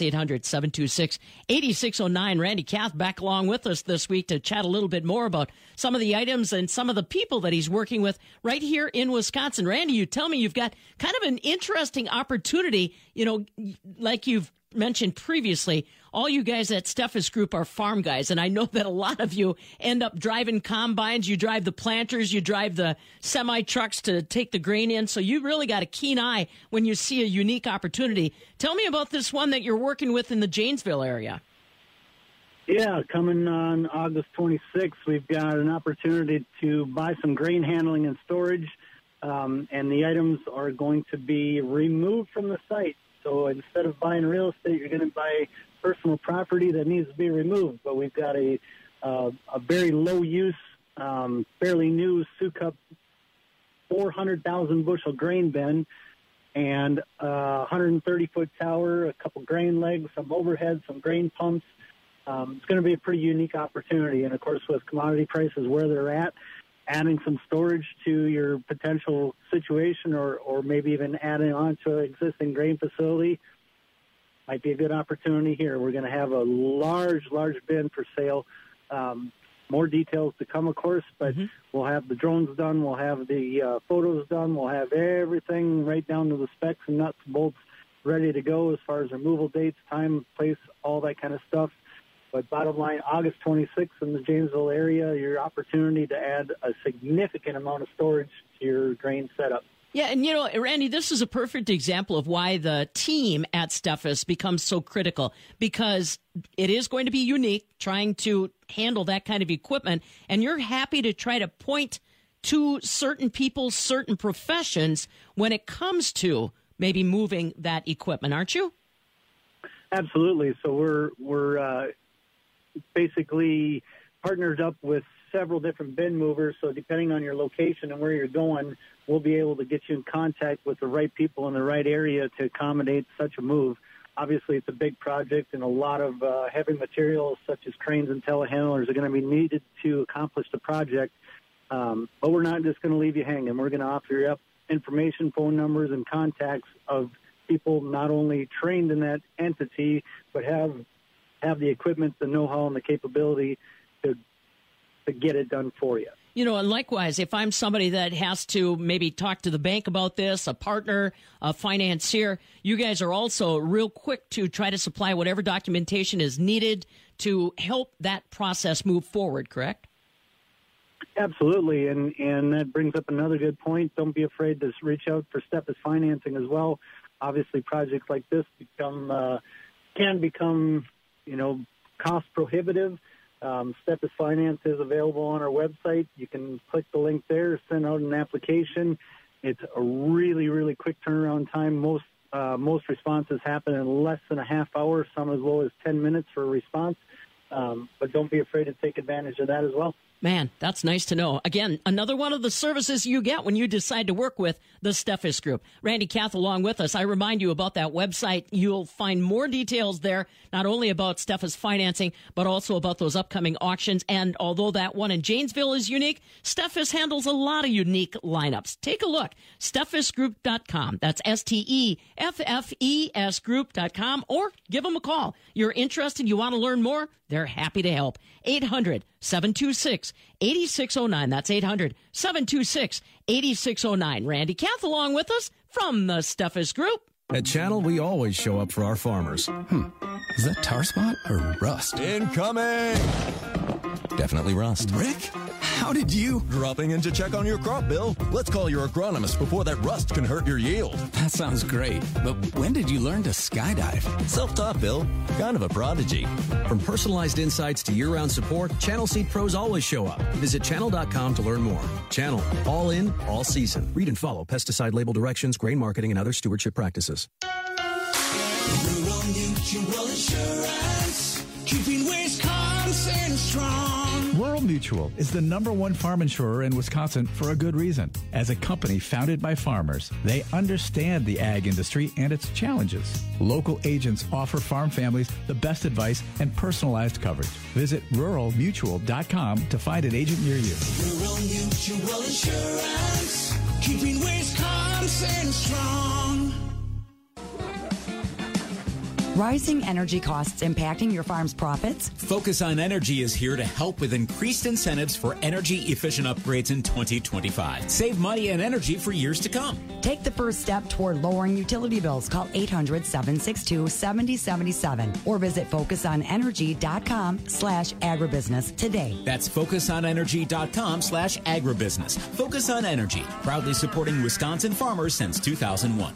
[SPEAKER 20] 800-726-8609. Randy Kath back along with us this week to chat a little bit more about some of the items and some of the people that he's working with right here in Wisconsin. Randy, you tell me you've got kind of an interesting opportunity, you know, like you've mentioned previously. All you guys at Steffes Group are farm guys, and I know that a lot of you end up driving combines. You drive the planters, you drive the semi-trucks to take the grain in, so you really got a keen eye when you see a unique opportunity. Tell me about this one that you're working with in the Janesville area.
[SPEAKER 21] Yeah, coming on August 26th, we've got an opportunity to buy some grain handling and storage, and the items are going to be removed from the site. So instead of buying real estate, you're going to buy personal property that needs to be removed. But we've got a very low-use, fairly new Sukup 400,000 bushel grain bin and a 130-foot tower, a couple grain legs, some overhead, some grain pumps. It's going to be a pretty unique opportunity. And, of course, with commodity prices where they're at, adding some storage to your potential situation or maybe even adding on to an existing grain facility might be a good opportunity here. We're going to have a large bin for sale. More details to come, of course, but we'll have the drones done. We'll have the photos done. We'll have everything right down to the specs and nuts and bolts ready to go as far as removal dates, time, place, all that kind of stuff. But bottom line, August 26th in the Janesville area, your opportunity to add a significant amount of storage to your grain setup.
[SPEAKER 20] Yeah, and you know, Randy, this is a perfect example of why the team at Steffes becomes so critical, because it is going to be unique trying to handle that kind of equipment, and you're happy to try to point to certain people, certain professions when it comes to maybe moving that equipment, aren't you?
[SPEAKER 21] Absolutely. So we're basically partnered up with several different bin movers. So depending on your location and where you're going, we'll be able to get you in contact with the right people in the right area to accommodate such a move. Obviously, it's a big project, and a lot of heavy materials such as cranes and telehandlers are going to be needed to accomplish the project. But we're not just going to leave you hanging. We're going to offer you up information, phone numbers, and contacts of people not only trained in that entity, but have the equipment, the know-how, and the capability to get it done for you.
[SPEAKER 20] You know, and likewise, if I'm somebody that has to maybe talk to the bank about this, a partner, a financier, you guys are also real quick to try to supply whatever documentation is needed to help that process move forward, correct?
[SPEAKER 21] Absolutely, and that brings up another good point. Don't be afraid to reach out for Steffes financing as well. Obviously, projects like this can become, cost prohibitive. Steffes Finance is available on our website. You can click the link there, send out an application. It's a really, really quick turnaround time. Most responses happen in less than a half hour, some as low as 10 minutes for a response. But don't be afraid to take advantage of that as well.
[SPEAKER 20] Man, that's nice to know. Again, another one of the services you get when you decide to work with the Steffes Group. Randy Kath along with us. I remind you about that website. You'll find more details there, not only about Steffes financing, but also about those upcoming auctions. And although that one in Janesville is unique, Steffes handles a lot of unique lineups. Take a look. SteffesGroup.com. That's STEFFES Group.com, or give them a call. You're interested, you want to learn more? They're happy to help. 800-726-8609. That's 800-726-8609. Randy Kath along with us from the Steffes Group.
[SPEAKER 3] At Channel, we always show up for our farmers. Is that tar spot or rust? Incoming! Definitely rust.
[SPEAKER 5] Rick, how did you? Dropping in to check on your crop, Bill. Let's call your agronomist before that rust can hurt your yield.
[SPEAKER 3] That sounds great, but when did you learn to skydive?
[SPEAKER 5] Self-taught, Bill. Kind of a prodigy.
[SPEAKER 3] From personalized insights to year-round support, Channel Seed pros always show up. Visit channel.com to learn more. Channel, all in, all season. Read and follow pesticide label directions, grain marketing, and other stewardship practices.
[SPEAKER 17] Rural Mutual Insurance, keeping Wisconsin strong.
[SPEAKER 23] Rural Mutual is the #1 farm insurer in Wisconsin for a good reason. As a company founded by farmers, they understand the ag industry and its challenges. Local agents offer farm families the best advice and personalized coverage. Visit ruralmutual.com to find an agent near you.
[SPEAKER 17] Rural Mutual Insurance, keeping Wisconsin strong.
[SPEAKER 24] Rising energy costs impacting your farm's profits?
[SPEAKER 25] Focus on Energy is here to help with increased incentives for energy-efficient upgrades in 2025. Save money and energy for years to come.
[SPEAKER 24] Take the first step toward lowering utility bills. Call 800-762-7077 or visit focusonenergy.com/agribusiness today.
[SPEAKER 25] That's focusonenergy.com/agribusiness. Focus on Energy, proudly supporting Wisconsin farmers since 2001.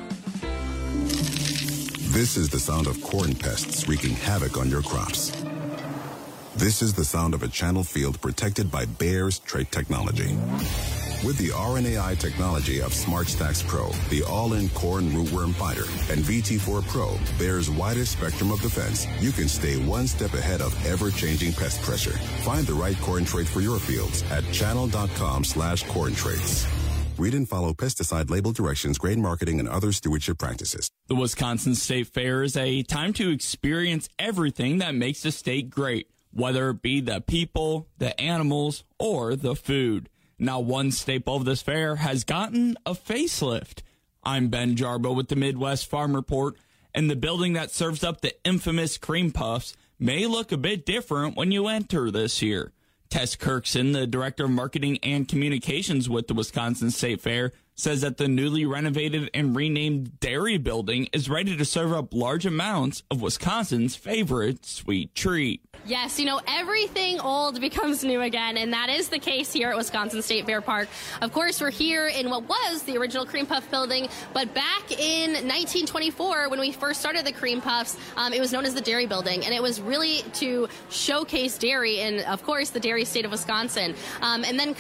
[SPEAKER 27] This is the sound of corn pests wreaking havoc on your crops. This is the sound of a channel field protected by Bayer's trait technology. With the RNAi technology of SmartStax Pro, the all-in corn rootworm fighter, and VT4 Pro, Bayer's widest spectrum of defense, you can stay one step ahead of ever-changing pest pressure. Find the right corn trait for your fields at channel.com/corn traits. Read and follow pesticide label directions, grain marketing, and other stewardship practices.
[SPEAKER 28] The Wisconsin State Fair is a time to experience everything that makes the state great, whether it be the people, the animals, or the food. Now, one staple of this fair has gotten a facelift. I'm Ben Jarbo with the Midwest Farm Report, and the building that serves up the infamous cream puffs may look a bit different when you enter this year. Tess Kirkson, the Director of Marketing and Communications with the Wisconsin State Fair, says that the newly renovated and renamed dairy building is ready to serve up large amounts of Wisconsin's favorite sweet treat.
[SPEAKER 29] Yes, everything old becomes new again, and that is the case here at Wisconsin State Fair Park. Of course, we're here in what was the original Cream Puff building, but back in 1924, when we first started the Cream Puffs, it was known as the Dairy Building, and it was really to showcase dairy in, of course, the dairy state of Wisconsin. And then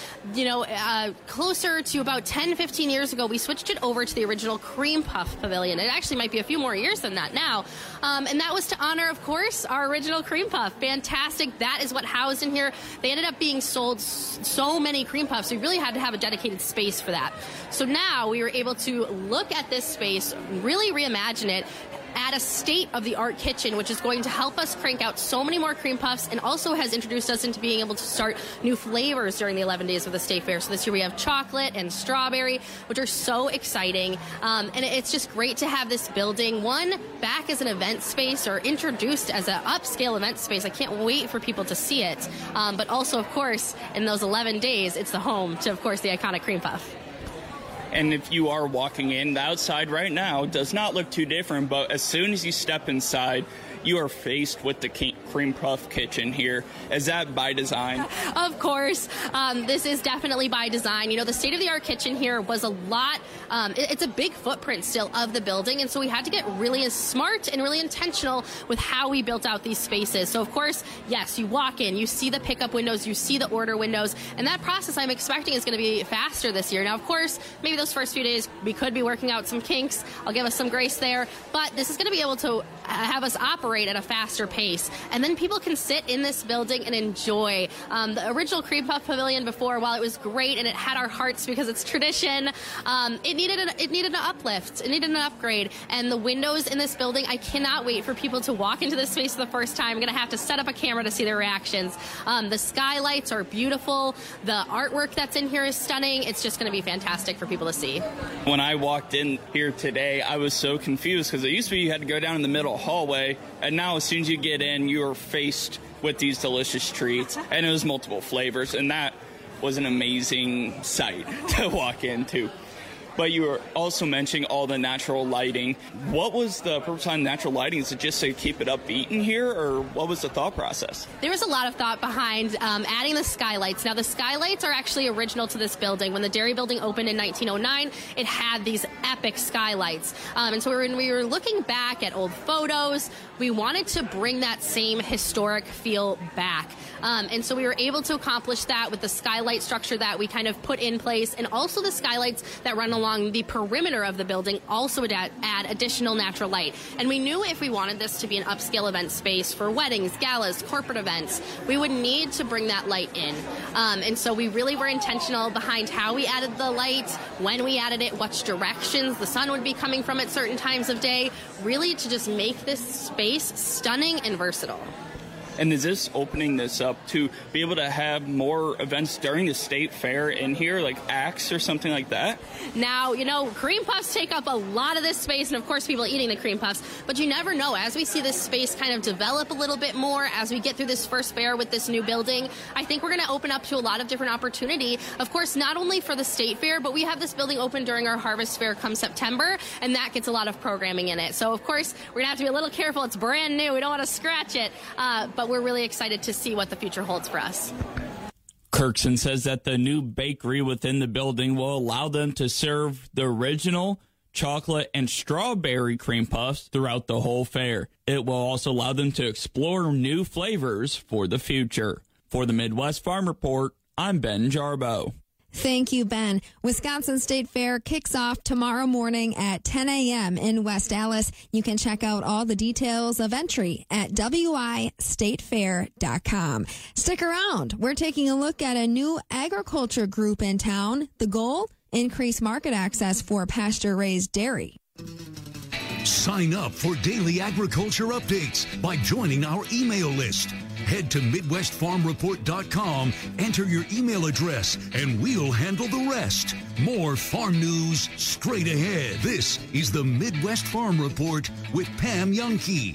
[SPEAKER 29] closer to about 10, 15 years ago, we switched it over to the original Cream Puff Pavilion. It actually might be a few more years than that now. And that was to honor, of course, our original Cream Puff. Fantastic. That is what housed in here. They ended up being sold so many Cream Puffs, we really had to have a dedicated space for that. So now we were able to look at this space, really reimagine it, add a state-of-the-art kitchen, which is going to help us crank out so many more cream puffs, and also has introduced us into being able to start new flavors during the 11 days of the State Fair. So this year we have chocolate and strawberry, which are so exciting. And it's just great to have this building, one, back as an event space or introduced as an upscale event space. I can't wait for people to see it. But also, of course, in those 11 days, it's the home to, of course, the iconic cream puff.
[SPEAKER 28] And if you are walking in, the outside right now does not look too different, but as soon as you step inside, you are faced with the cream puff kitchen here. Is that by design?
[SPEAKER 29] Of course. This is definitely by design. You know, the state-of-the-art kitchen here was a lot, it's a big footprint still of the building, and so we had to get really smart and really intentional with how we built out these spaces. So, of course, yes, you walk in, you see the pickup windows, you see the order windows, and that process I'm expecting is going to be faster this year. Now, of course, maybe those first few days we could be working out some kinks. I'll give us some grace there, but this is going to be able to have us operate at a faster pace. And then people can sit in this building and enjoy. The original Cream Puff Pavilion before, while it was great and it had our hearts because it's tradition, it needed an uplift. It needed an upgrade. And the windows in this building, I cannot wait for people to walk into this space for the first time. I'm going to have to set up a camera to see their reactions. The skylights are beautiful. The artwork that's in here is stunning. It's just going to be fantastic for people to see.
[SPEAKER 28] When I walked in here today, I was so confused because it used to be you had to go down in the middle hallway, and now as soon as you get in, you are faced with these delicious treats, and it was multiple flavors, and that was an amazing sight to walk into. But you were also mentioning all the natural lighting. What was the purpose behind natural lighting? Is it just to keep it upbeat in here, or what was the thought process?
[SPEAKER 29] There was a lot of thought behind adding the skylights. Now, the skylights are actually original to this building. When the Dairy Building opened in 1909, it had these epic skylights. And so when we were looking back at old photos, we wanted to bring that same historic feel back. And so we were able to accomplish that with the skylight structure that we kind of put in place, and also the skylights that run along the perimeter of the building also would add additional natural light. And we knew if we wanted this to be an upscale event space for weddings, galas, corporate events, we would need to bring that light in. And so we really were intentional behind how we added the light, when we added it, which directions the sun would be coming from at certain times of day, really to just make this space stunning and versatile.
[SPEAKER 28] And is this opening this up to be able to have more events during the state fair in here, like acts or something like that?
[SPEAKER 29] Now, you know, cream puffs take up a lot of this space, and of course people eating the cream puffs, but you never know. As we see this space kind of develop a little bit more, as we get through this first fair with this new building, I think we're going to open up to a lot of different opportunity. Of course, not only for the state fair, but we have this building open during our harvest fair come September, and that gets a lot of programming in it. So, of course, we're going to have to be a little careful. It's brand new. We don't want to scratch it, but we're really excited to see what the future holds for us.
[SPEAKER 28] Kirkson says that the new bakery within the building will allow them to serve the original chocolate and strawberry cream puffs throughout the whole fair. It will also allow them to explore new flavors for the future. For the Midwest Farm Report, I'm Ben Jarbo.
[SPEAKER 13] Thank you, Ben. Wisconsin State Fair kicks off tomorrow morning at 10 a.m. in West Allis. You can check out all the details of entry at wistatefair.com. Stick around. We're taking a look at a new agriculture group in town. The goal? Increase market access for pasture-raised dairy.
[SPEAKER 2] Sign up for daily agriculture updates by joining our email list. Head to MidwestFarmReport.com, enter your email address, and we'll handle the rest. More farm news straight ahead. This is the Midwest Farm Report with Pam Youngkey.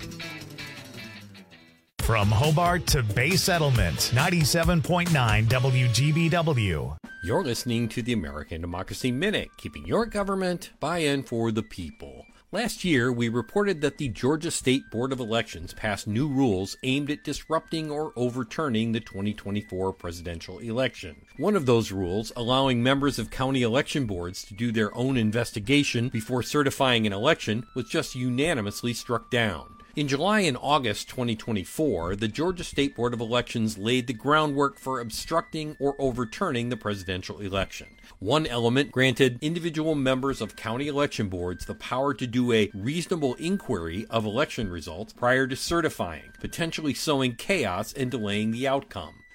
[SPEAKER 1] From Hobart to Bay Settlement, 97.9 WGBW.
[SPEAKER 4] You're listening to the American Democracy Minute, keeping your government buy-in for the people. Last year, we reported that the Georgia State Board of Elections passed new rules aimed at disrupting or overturning the 2024 presidential election. One of those rules, allowing members of county election boards to do their own investigation before certifying an election, was just unanimously struck down. In July and August 2024, the Georgia State Board of Elections laid the groundwork for obstructing or overturning the presidential election. One element granted individual members of county election boards the power to do a reasonable inquiry of election results prior to certifying, potentially sowing chaos and delaying the outcome.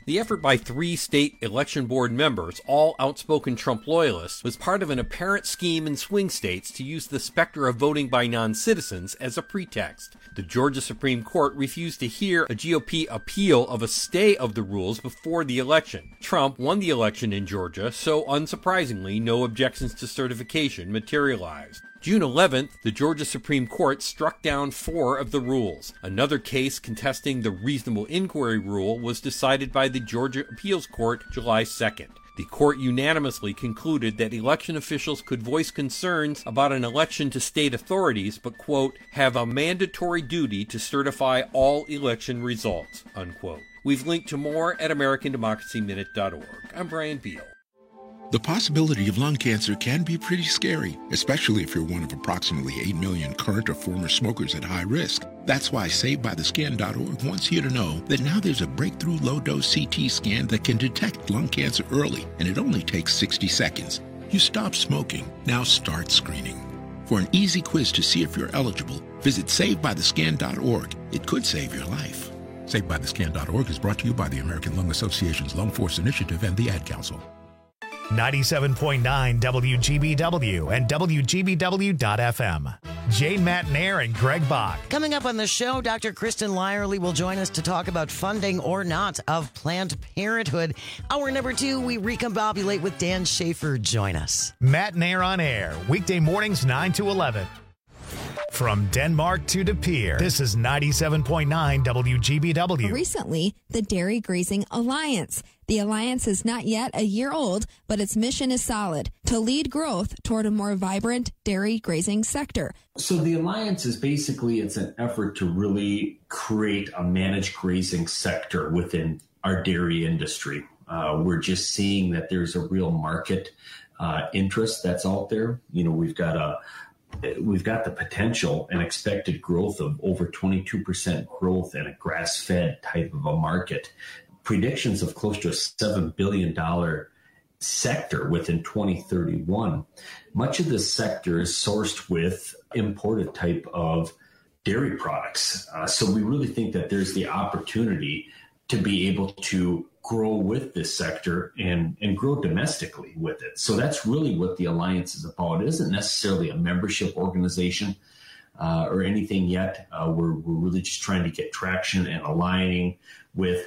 [SPEAKER 4] The effort by 3 state election board members, all outspoken Trump loyalists, was part of an apparent scheme in swing states to use the specter of voting by non-citizens as a pretext. The Georgia Supreme Court refused to hear a GOP appeal of a stay of the rules before the election. Trump won the election in Georgia, so unsurprisingly, no objections to certification materialized. June 11th, the Georgia Supreme Court struck down 4 of the rules. Another case contesting the reasonable inquiry rule was decided by the Georgia Appeals Court July 2nd. The court unanimously concluded that election officials could voice concerns about an election to state authorities, but, quote, have a mandatory duty to certify all election results, unquote. We've linked to more at AmericanDemocracyMinute.org. I'm Brian Beal.
[SPEAKER 7] The possibility of lung cancer can be pretty scary, especially if you're one of approximately 8 million current or former smokers at high risk. That's why SaveByTheScan.org wants you to know that now there's a breakthrough low-dose CT scan that can detect lung cancer early, and it only takes 60 seconds. You stop smoking, now start screening. For an easy quiz to see if you're eligible, visit SaveByTheScan.org. It could save your life. SaveByTheScan.org is brought to you by the American Lung Association's Lung Force Initiative and the Ad Council.
[SPEAKER 1] 97.9 WGBW and WGBW.FM. Jane Matnair and Greg Bach.
[SPEAKER 8] Coming up on the show, Dr. Kristen Lyerly will join us to talk about funding or not of Planned Parenthood. Hour number 2, we recombobulate with Dan Schaefer. Join us.
[SPEAKER 1] Matnair on air, weekday mornings 9 to 11. From Denmark to De Pere, this is 97.9 WGBW.
[SPEAKER 13] Recently, the Dairy Grazing Alliance. The alliance is not yet a year old, but its mission is solid, to lead growth toward a more vibrant dairy grazing sector.
[SPEAKER 10] So the alliance is basically, it's an effort to really create a managed grazing sector within our dairy industry. We're just seeing that there's a real market interest that's out there. You know, we've got the potential and expected growth of over 22% growth in a grass-fed type of a market. Predictions of close to a $7 billion sector within 2031. Much of this sector is sourced with imported type of dairy products. So we really think that there's the opportunity to be able to grow with this sector and grow domestically with it. So that's really what the Alliance is about. It isn't necessarily a membership organization or anything yet. We're really just trying to get traction and aligning with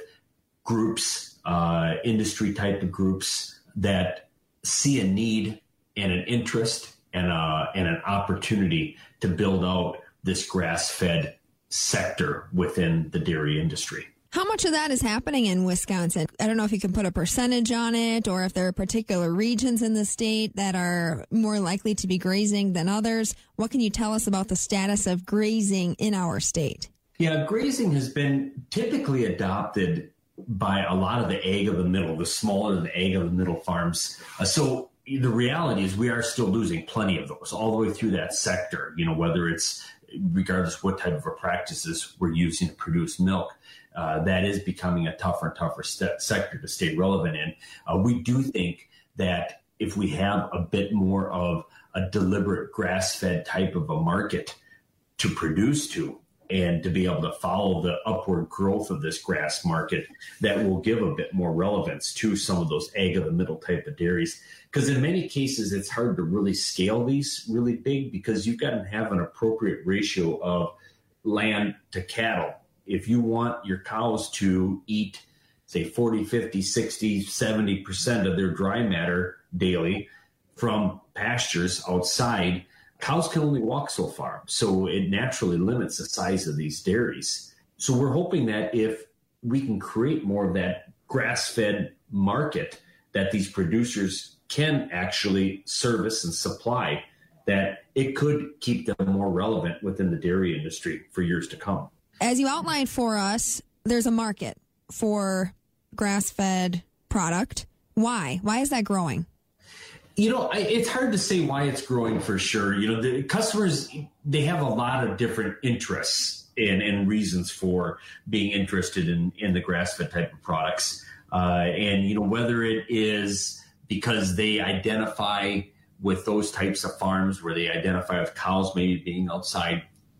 [SPEAKER 10] groups, industry type of groups that see a need and an interest and an opportunity to build out this grass-fed sector within the dairy industry.
[SPEAKER 13] How much of that is happening in Wisconsin? I don't know if you can put a percentage on it or if there are particular regions in the state that are more likely to be grazing than others. What can you tell us about the status of grazing in our state?
[SPEAKER 10] Yeah, grazing has been typically adopted by a lot of the egg of the middle, the smaller than the egg of the middle farms. So the reality is we are still losing plenty of those all the way through that sector, you know, whether it's regardless what type of practices we're using to produce milk. That is becoming a tougher and tougher sector to stay relevant in. We do think that if we have a bit more of a deliberate grass-fed type of a market to produce to and to be able to follow the upward growth of this grass market, that will give a bit more relevance to some of those egg of the middle type of dairies. Because in many cases, it's hard to really scale these really big because you've got to have an appropriate ratio of land to cattle. If you want your cows to eat, say, 40, 50, 60, 70% of their dry matter daily from pastures outside, cows can only walk so far. So it naturally limits the size of these dairies. So we're hoping that if we can create more of that grass-fed market that these producers can actually service and supply, that it could keep them more relevant within the dairy industry for years to come.
[SPEAKER 13] As you outlined for us, there's a market for grass-fed product. Why? Why is that growing?
[SPEAKER 10] You know, it's hard to say why it's growing for sure. You know, the customers, they have a lot of different interests and reasons for being interested in the grass-fed type of products. And, you know, whether it is because they identify with those types of farms where they identify with cows maybe being outside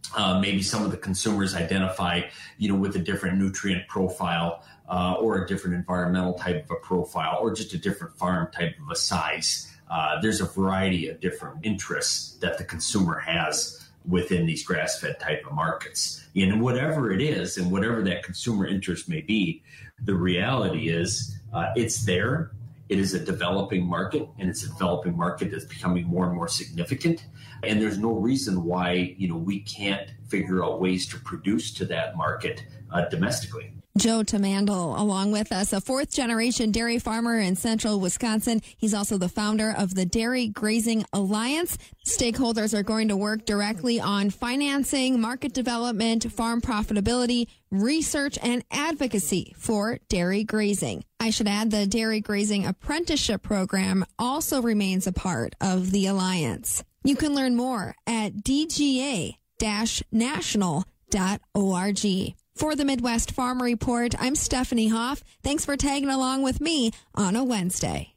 [SPEAKER 10] Maybe some of the consumers identify, with a different nutrient profile or a different environmental type of a profile or just a different farm type of a size. There's a variety of different interests that the consumer has within these grass-fed type of markets. And whatever it is and whatever that consumer interest may be, the reality is it's there. It is a developing market, and it's a developing market that's becoming more and more significant. And there's no reason why, we can't figure out ways to produce to that market domestically.
[SPEAKER 13] Joe Tamandel, along with us, a fourth-generation dairy farmer in central Wisconsin. He's also the founder of the Dairy Grazing Alliance. Stakeholders are going to work directly on financing, market development, farm profitability, research, and advocacy for dairy grazing. I should add the Dairy Grazing Apprenticeship Program also remains a part of the alliance. You can learn more at dga-national.org. For the Midwest Farm Report, I'm Stephanie Hoff. Thanks for tagging along with me on a Wednesday.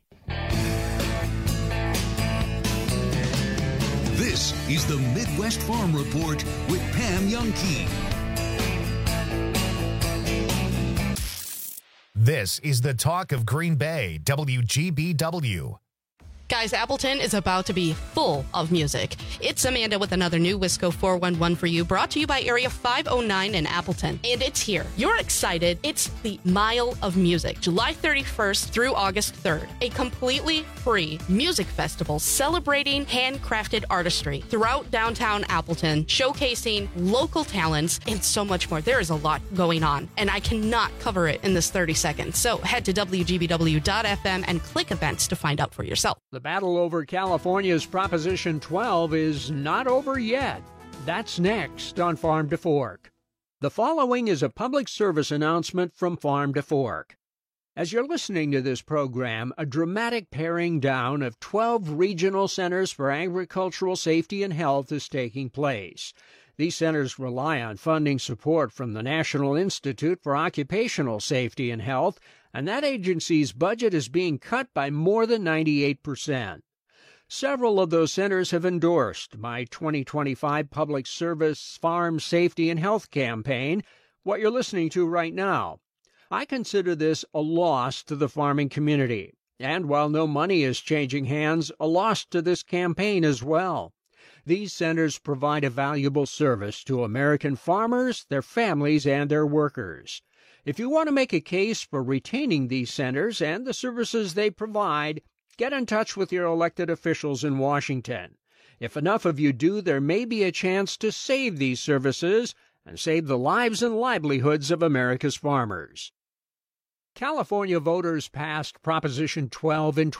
[SPEAKER 2] This is the Midwest Farm Report with Pam Youngkey.
[SPEAKER 1] This is the talk of Green Bay, WGBW.
[SPEAKER 11] Guys, Appleton is about to be full of music. It's Amanda with another new Wisco 411 for you, brought to you by Area 509 in Appleton. And it's here. You're excited. It's the Mile of Music, July 31st through August 3rd. A completely free music festival celebrating handcrafted artistry throughout downtown Appleton, showcasing local talents and so much more. There is a lot going on, and I cannot cover it in this 30 seconds. So head to WGBW.FM and click events to find out for yourself.
[SPEAKER 12] The battle over California's Proposition 12 is not over yet. That's next on Farm to Fork. The following is a public service announcement from Farm to Fork. As you're listening to this program, a dramatic paring down of 12 regional centers for agricultural safety and health is taking place. These centers rely on funding support from the National Institute for Occupational Safety and Health, and that agency's budget is being cut by more than 98%. Several of those centers have endorsed my 2025 Public Service Farm Safety and Health campaign, what you're listening to right now. I consider this a loss to the farming community, and while no money is changing hands, a loss to this campaign as well. These centers provide a valuable service to American farmers, their families, and their workers. If you want to make a case for retaining these centers and the services they provide, get in touch with your elected officials in Washington. If enough of you do, there may be a chance to save these services and save the lives and livelihoods of America's farmers. California voters passed Proposition 12 in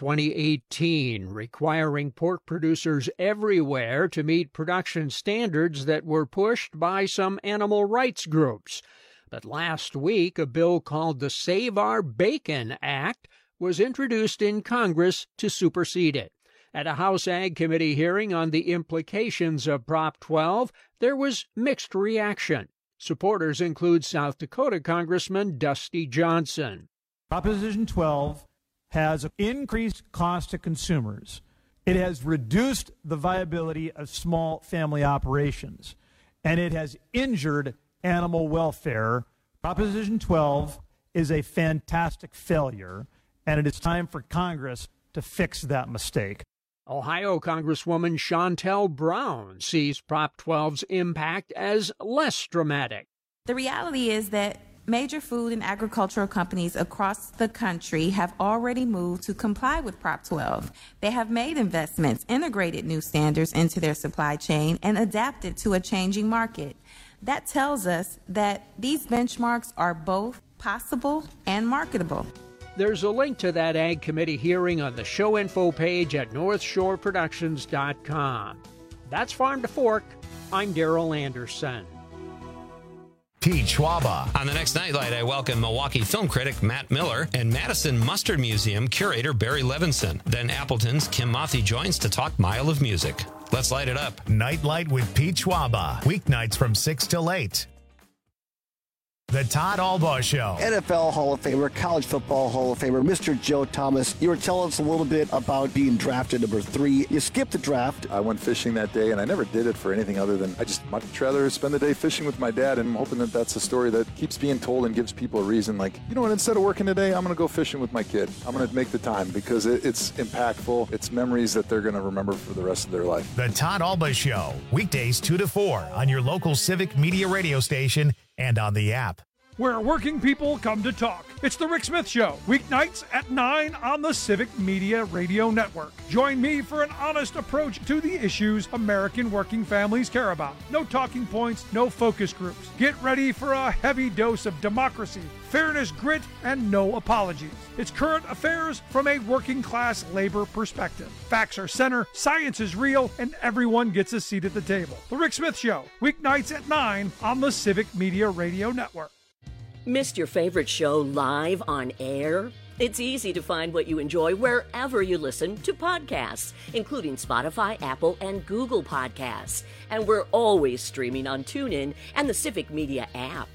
[SPEAKER 12] 2018, requiring pork producers everywhere to meet production standards that were pushed by some animal rights groups. But last week, a bill called the Save Our Bacon Act was introduced in Congress to supersede it. At a House Ag Committee hearing on the implications of Prop 12, there was mixed reaction. Supporters include South Dakota Congressman Dusty Johnson.
[SPEAKER 14] Proposition 12 has increased cost to consumers. It has reduced the viability of small family operations, and it has injured animal welfare. Proposition 12 is a fantastic failure, and it is time for Congress to fix that mistake.
[SPEAKER 12] Ohio Congresswoman Shontel Brown sees Prop 12's impact as less dramatic.
[SPEAKER 15] The reality is that major food and agricultural companies across the country have already moved to comply with Prop 12. They have made investments, integrated new standards into their supply chain, and adapted to a changing market. That tells us that these benchmarks are both possible and marketable.
[SPEAKER 12] There's a link to that Ag Committee hearing on the show info page at northshoreproductions.com. That's Farm to Fork. I'm Darrell Anderson.
[SPEAKER 1] Pete Schwaba.
[SPEAKER 16] On the next Nightlight, I welcome Milwaukee film critic Matt Miller and Madison Mustard Museum curator Barry Levinson. Then Appleton's Kim Mothy joins to talk Mile of Music. Let's light it up.
[SPEAKER 1] Nightlight with Pete Schwaba. Weeknights from 6 till 8. The Todd Albaugh Show.
[SPEAKER 5] NFL Hall of Famer, College Football Hall of Famer, Mr. Joe Thomas. You were telling us a little bit about being drafted number 3. You skipped the draft.
[SPEAKER 6] I went fishing that day, and I never did it for anything other than I just much rather spend the day fishing with my dad, and I'm hoping that that's a story that keeps being told and gives people a reason, like, you know what, instead of working today, I'm going to go fishing with my kid. I'm going to make the time because it's impactful. It's memories that they're going to remember for the rest of their life.
[SPEAKER 1] The Todd Albaugh Show, weekdays 2 to 4 on your local Civic Media radio station and on the app.
[SPEAKER 14] Where working people come to talk. It's the Rick Smith Show, weeknights at 9 on the Civic Media Radio Network. Join me for an honest approach to the issues American working families care about. No talking points, no focus groups. Get ready for a heavy dose of democracy, fairness, grit, and no apologies. It's current affairs from a working class labor perspective. Facts are center, science is real, and everyone gets a seat at the table. The Rick Smith Show, weeknights at 9 on the Civic Media Radio Network.
[SPEAKER 9] Missed your favorite show live on air? It's easy to find what you enjoy wherever you listen to podcasts, including Spotify, Apple, and Google Podcasts. And we're always streaming on TuneIn and the Civic Media app.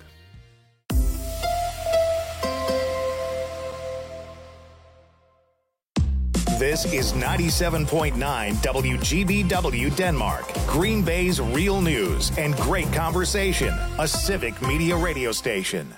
[SPEAKER 1] This is 97.9 WGBW Denmark, Green Bay's real news and great conversation, a Civic Media radio station.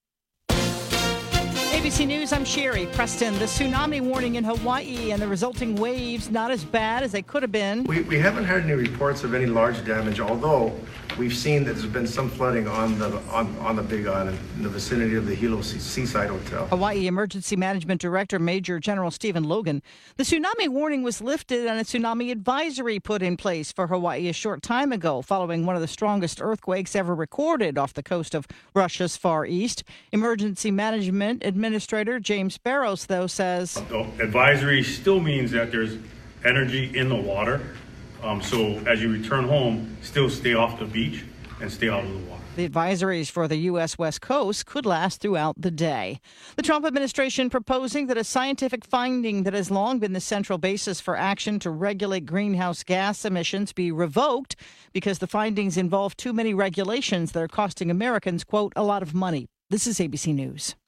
[SPEAKER 18] ABC News, I'm Sherry Preston. The tsunami warning in Hawaii and the resulting waves not as bad as they could have been.
[SPEAKER 19] We haven't heard any reports of any large damage, although we've seen that there's been some flooding on the Big Island in the vicinity of the Hilo Seaside Hotel.
[SPEAKER 18] Hawaii Emergency Management Director Major General Stephen Logan. The tsunami warning was lifted and a tsunami advisory put in place for Hawaii a short time ago, following one of the strongest earthquakes ever recorded off the coast of Russia's Far East. Emergency Management Administrator James Barrows, though, says
[SPEAKER 20] the advisory still means that there's energy in the water. So as you return home, still stay off the beach and stay out of the water.
[SPEAKER 18] The advisories for the U.S. West Coast could last throughout the day. The Trump administration proposing that a scientific finding that has long been the central basis for action to regulate greenhouse gas emissions be revoked because the findings involve too many regulations that are costing Americans, quote, a lot of money. This is ABC News.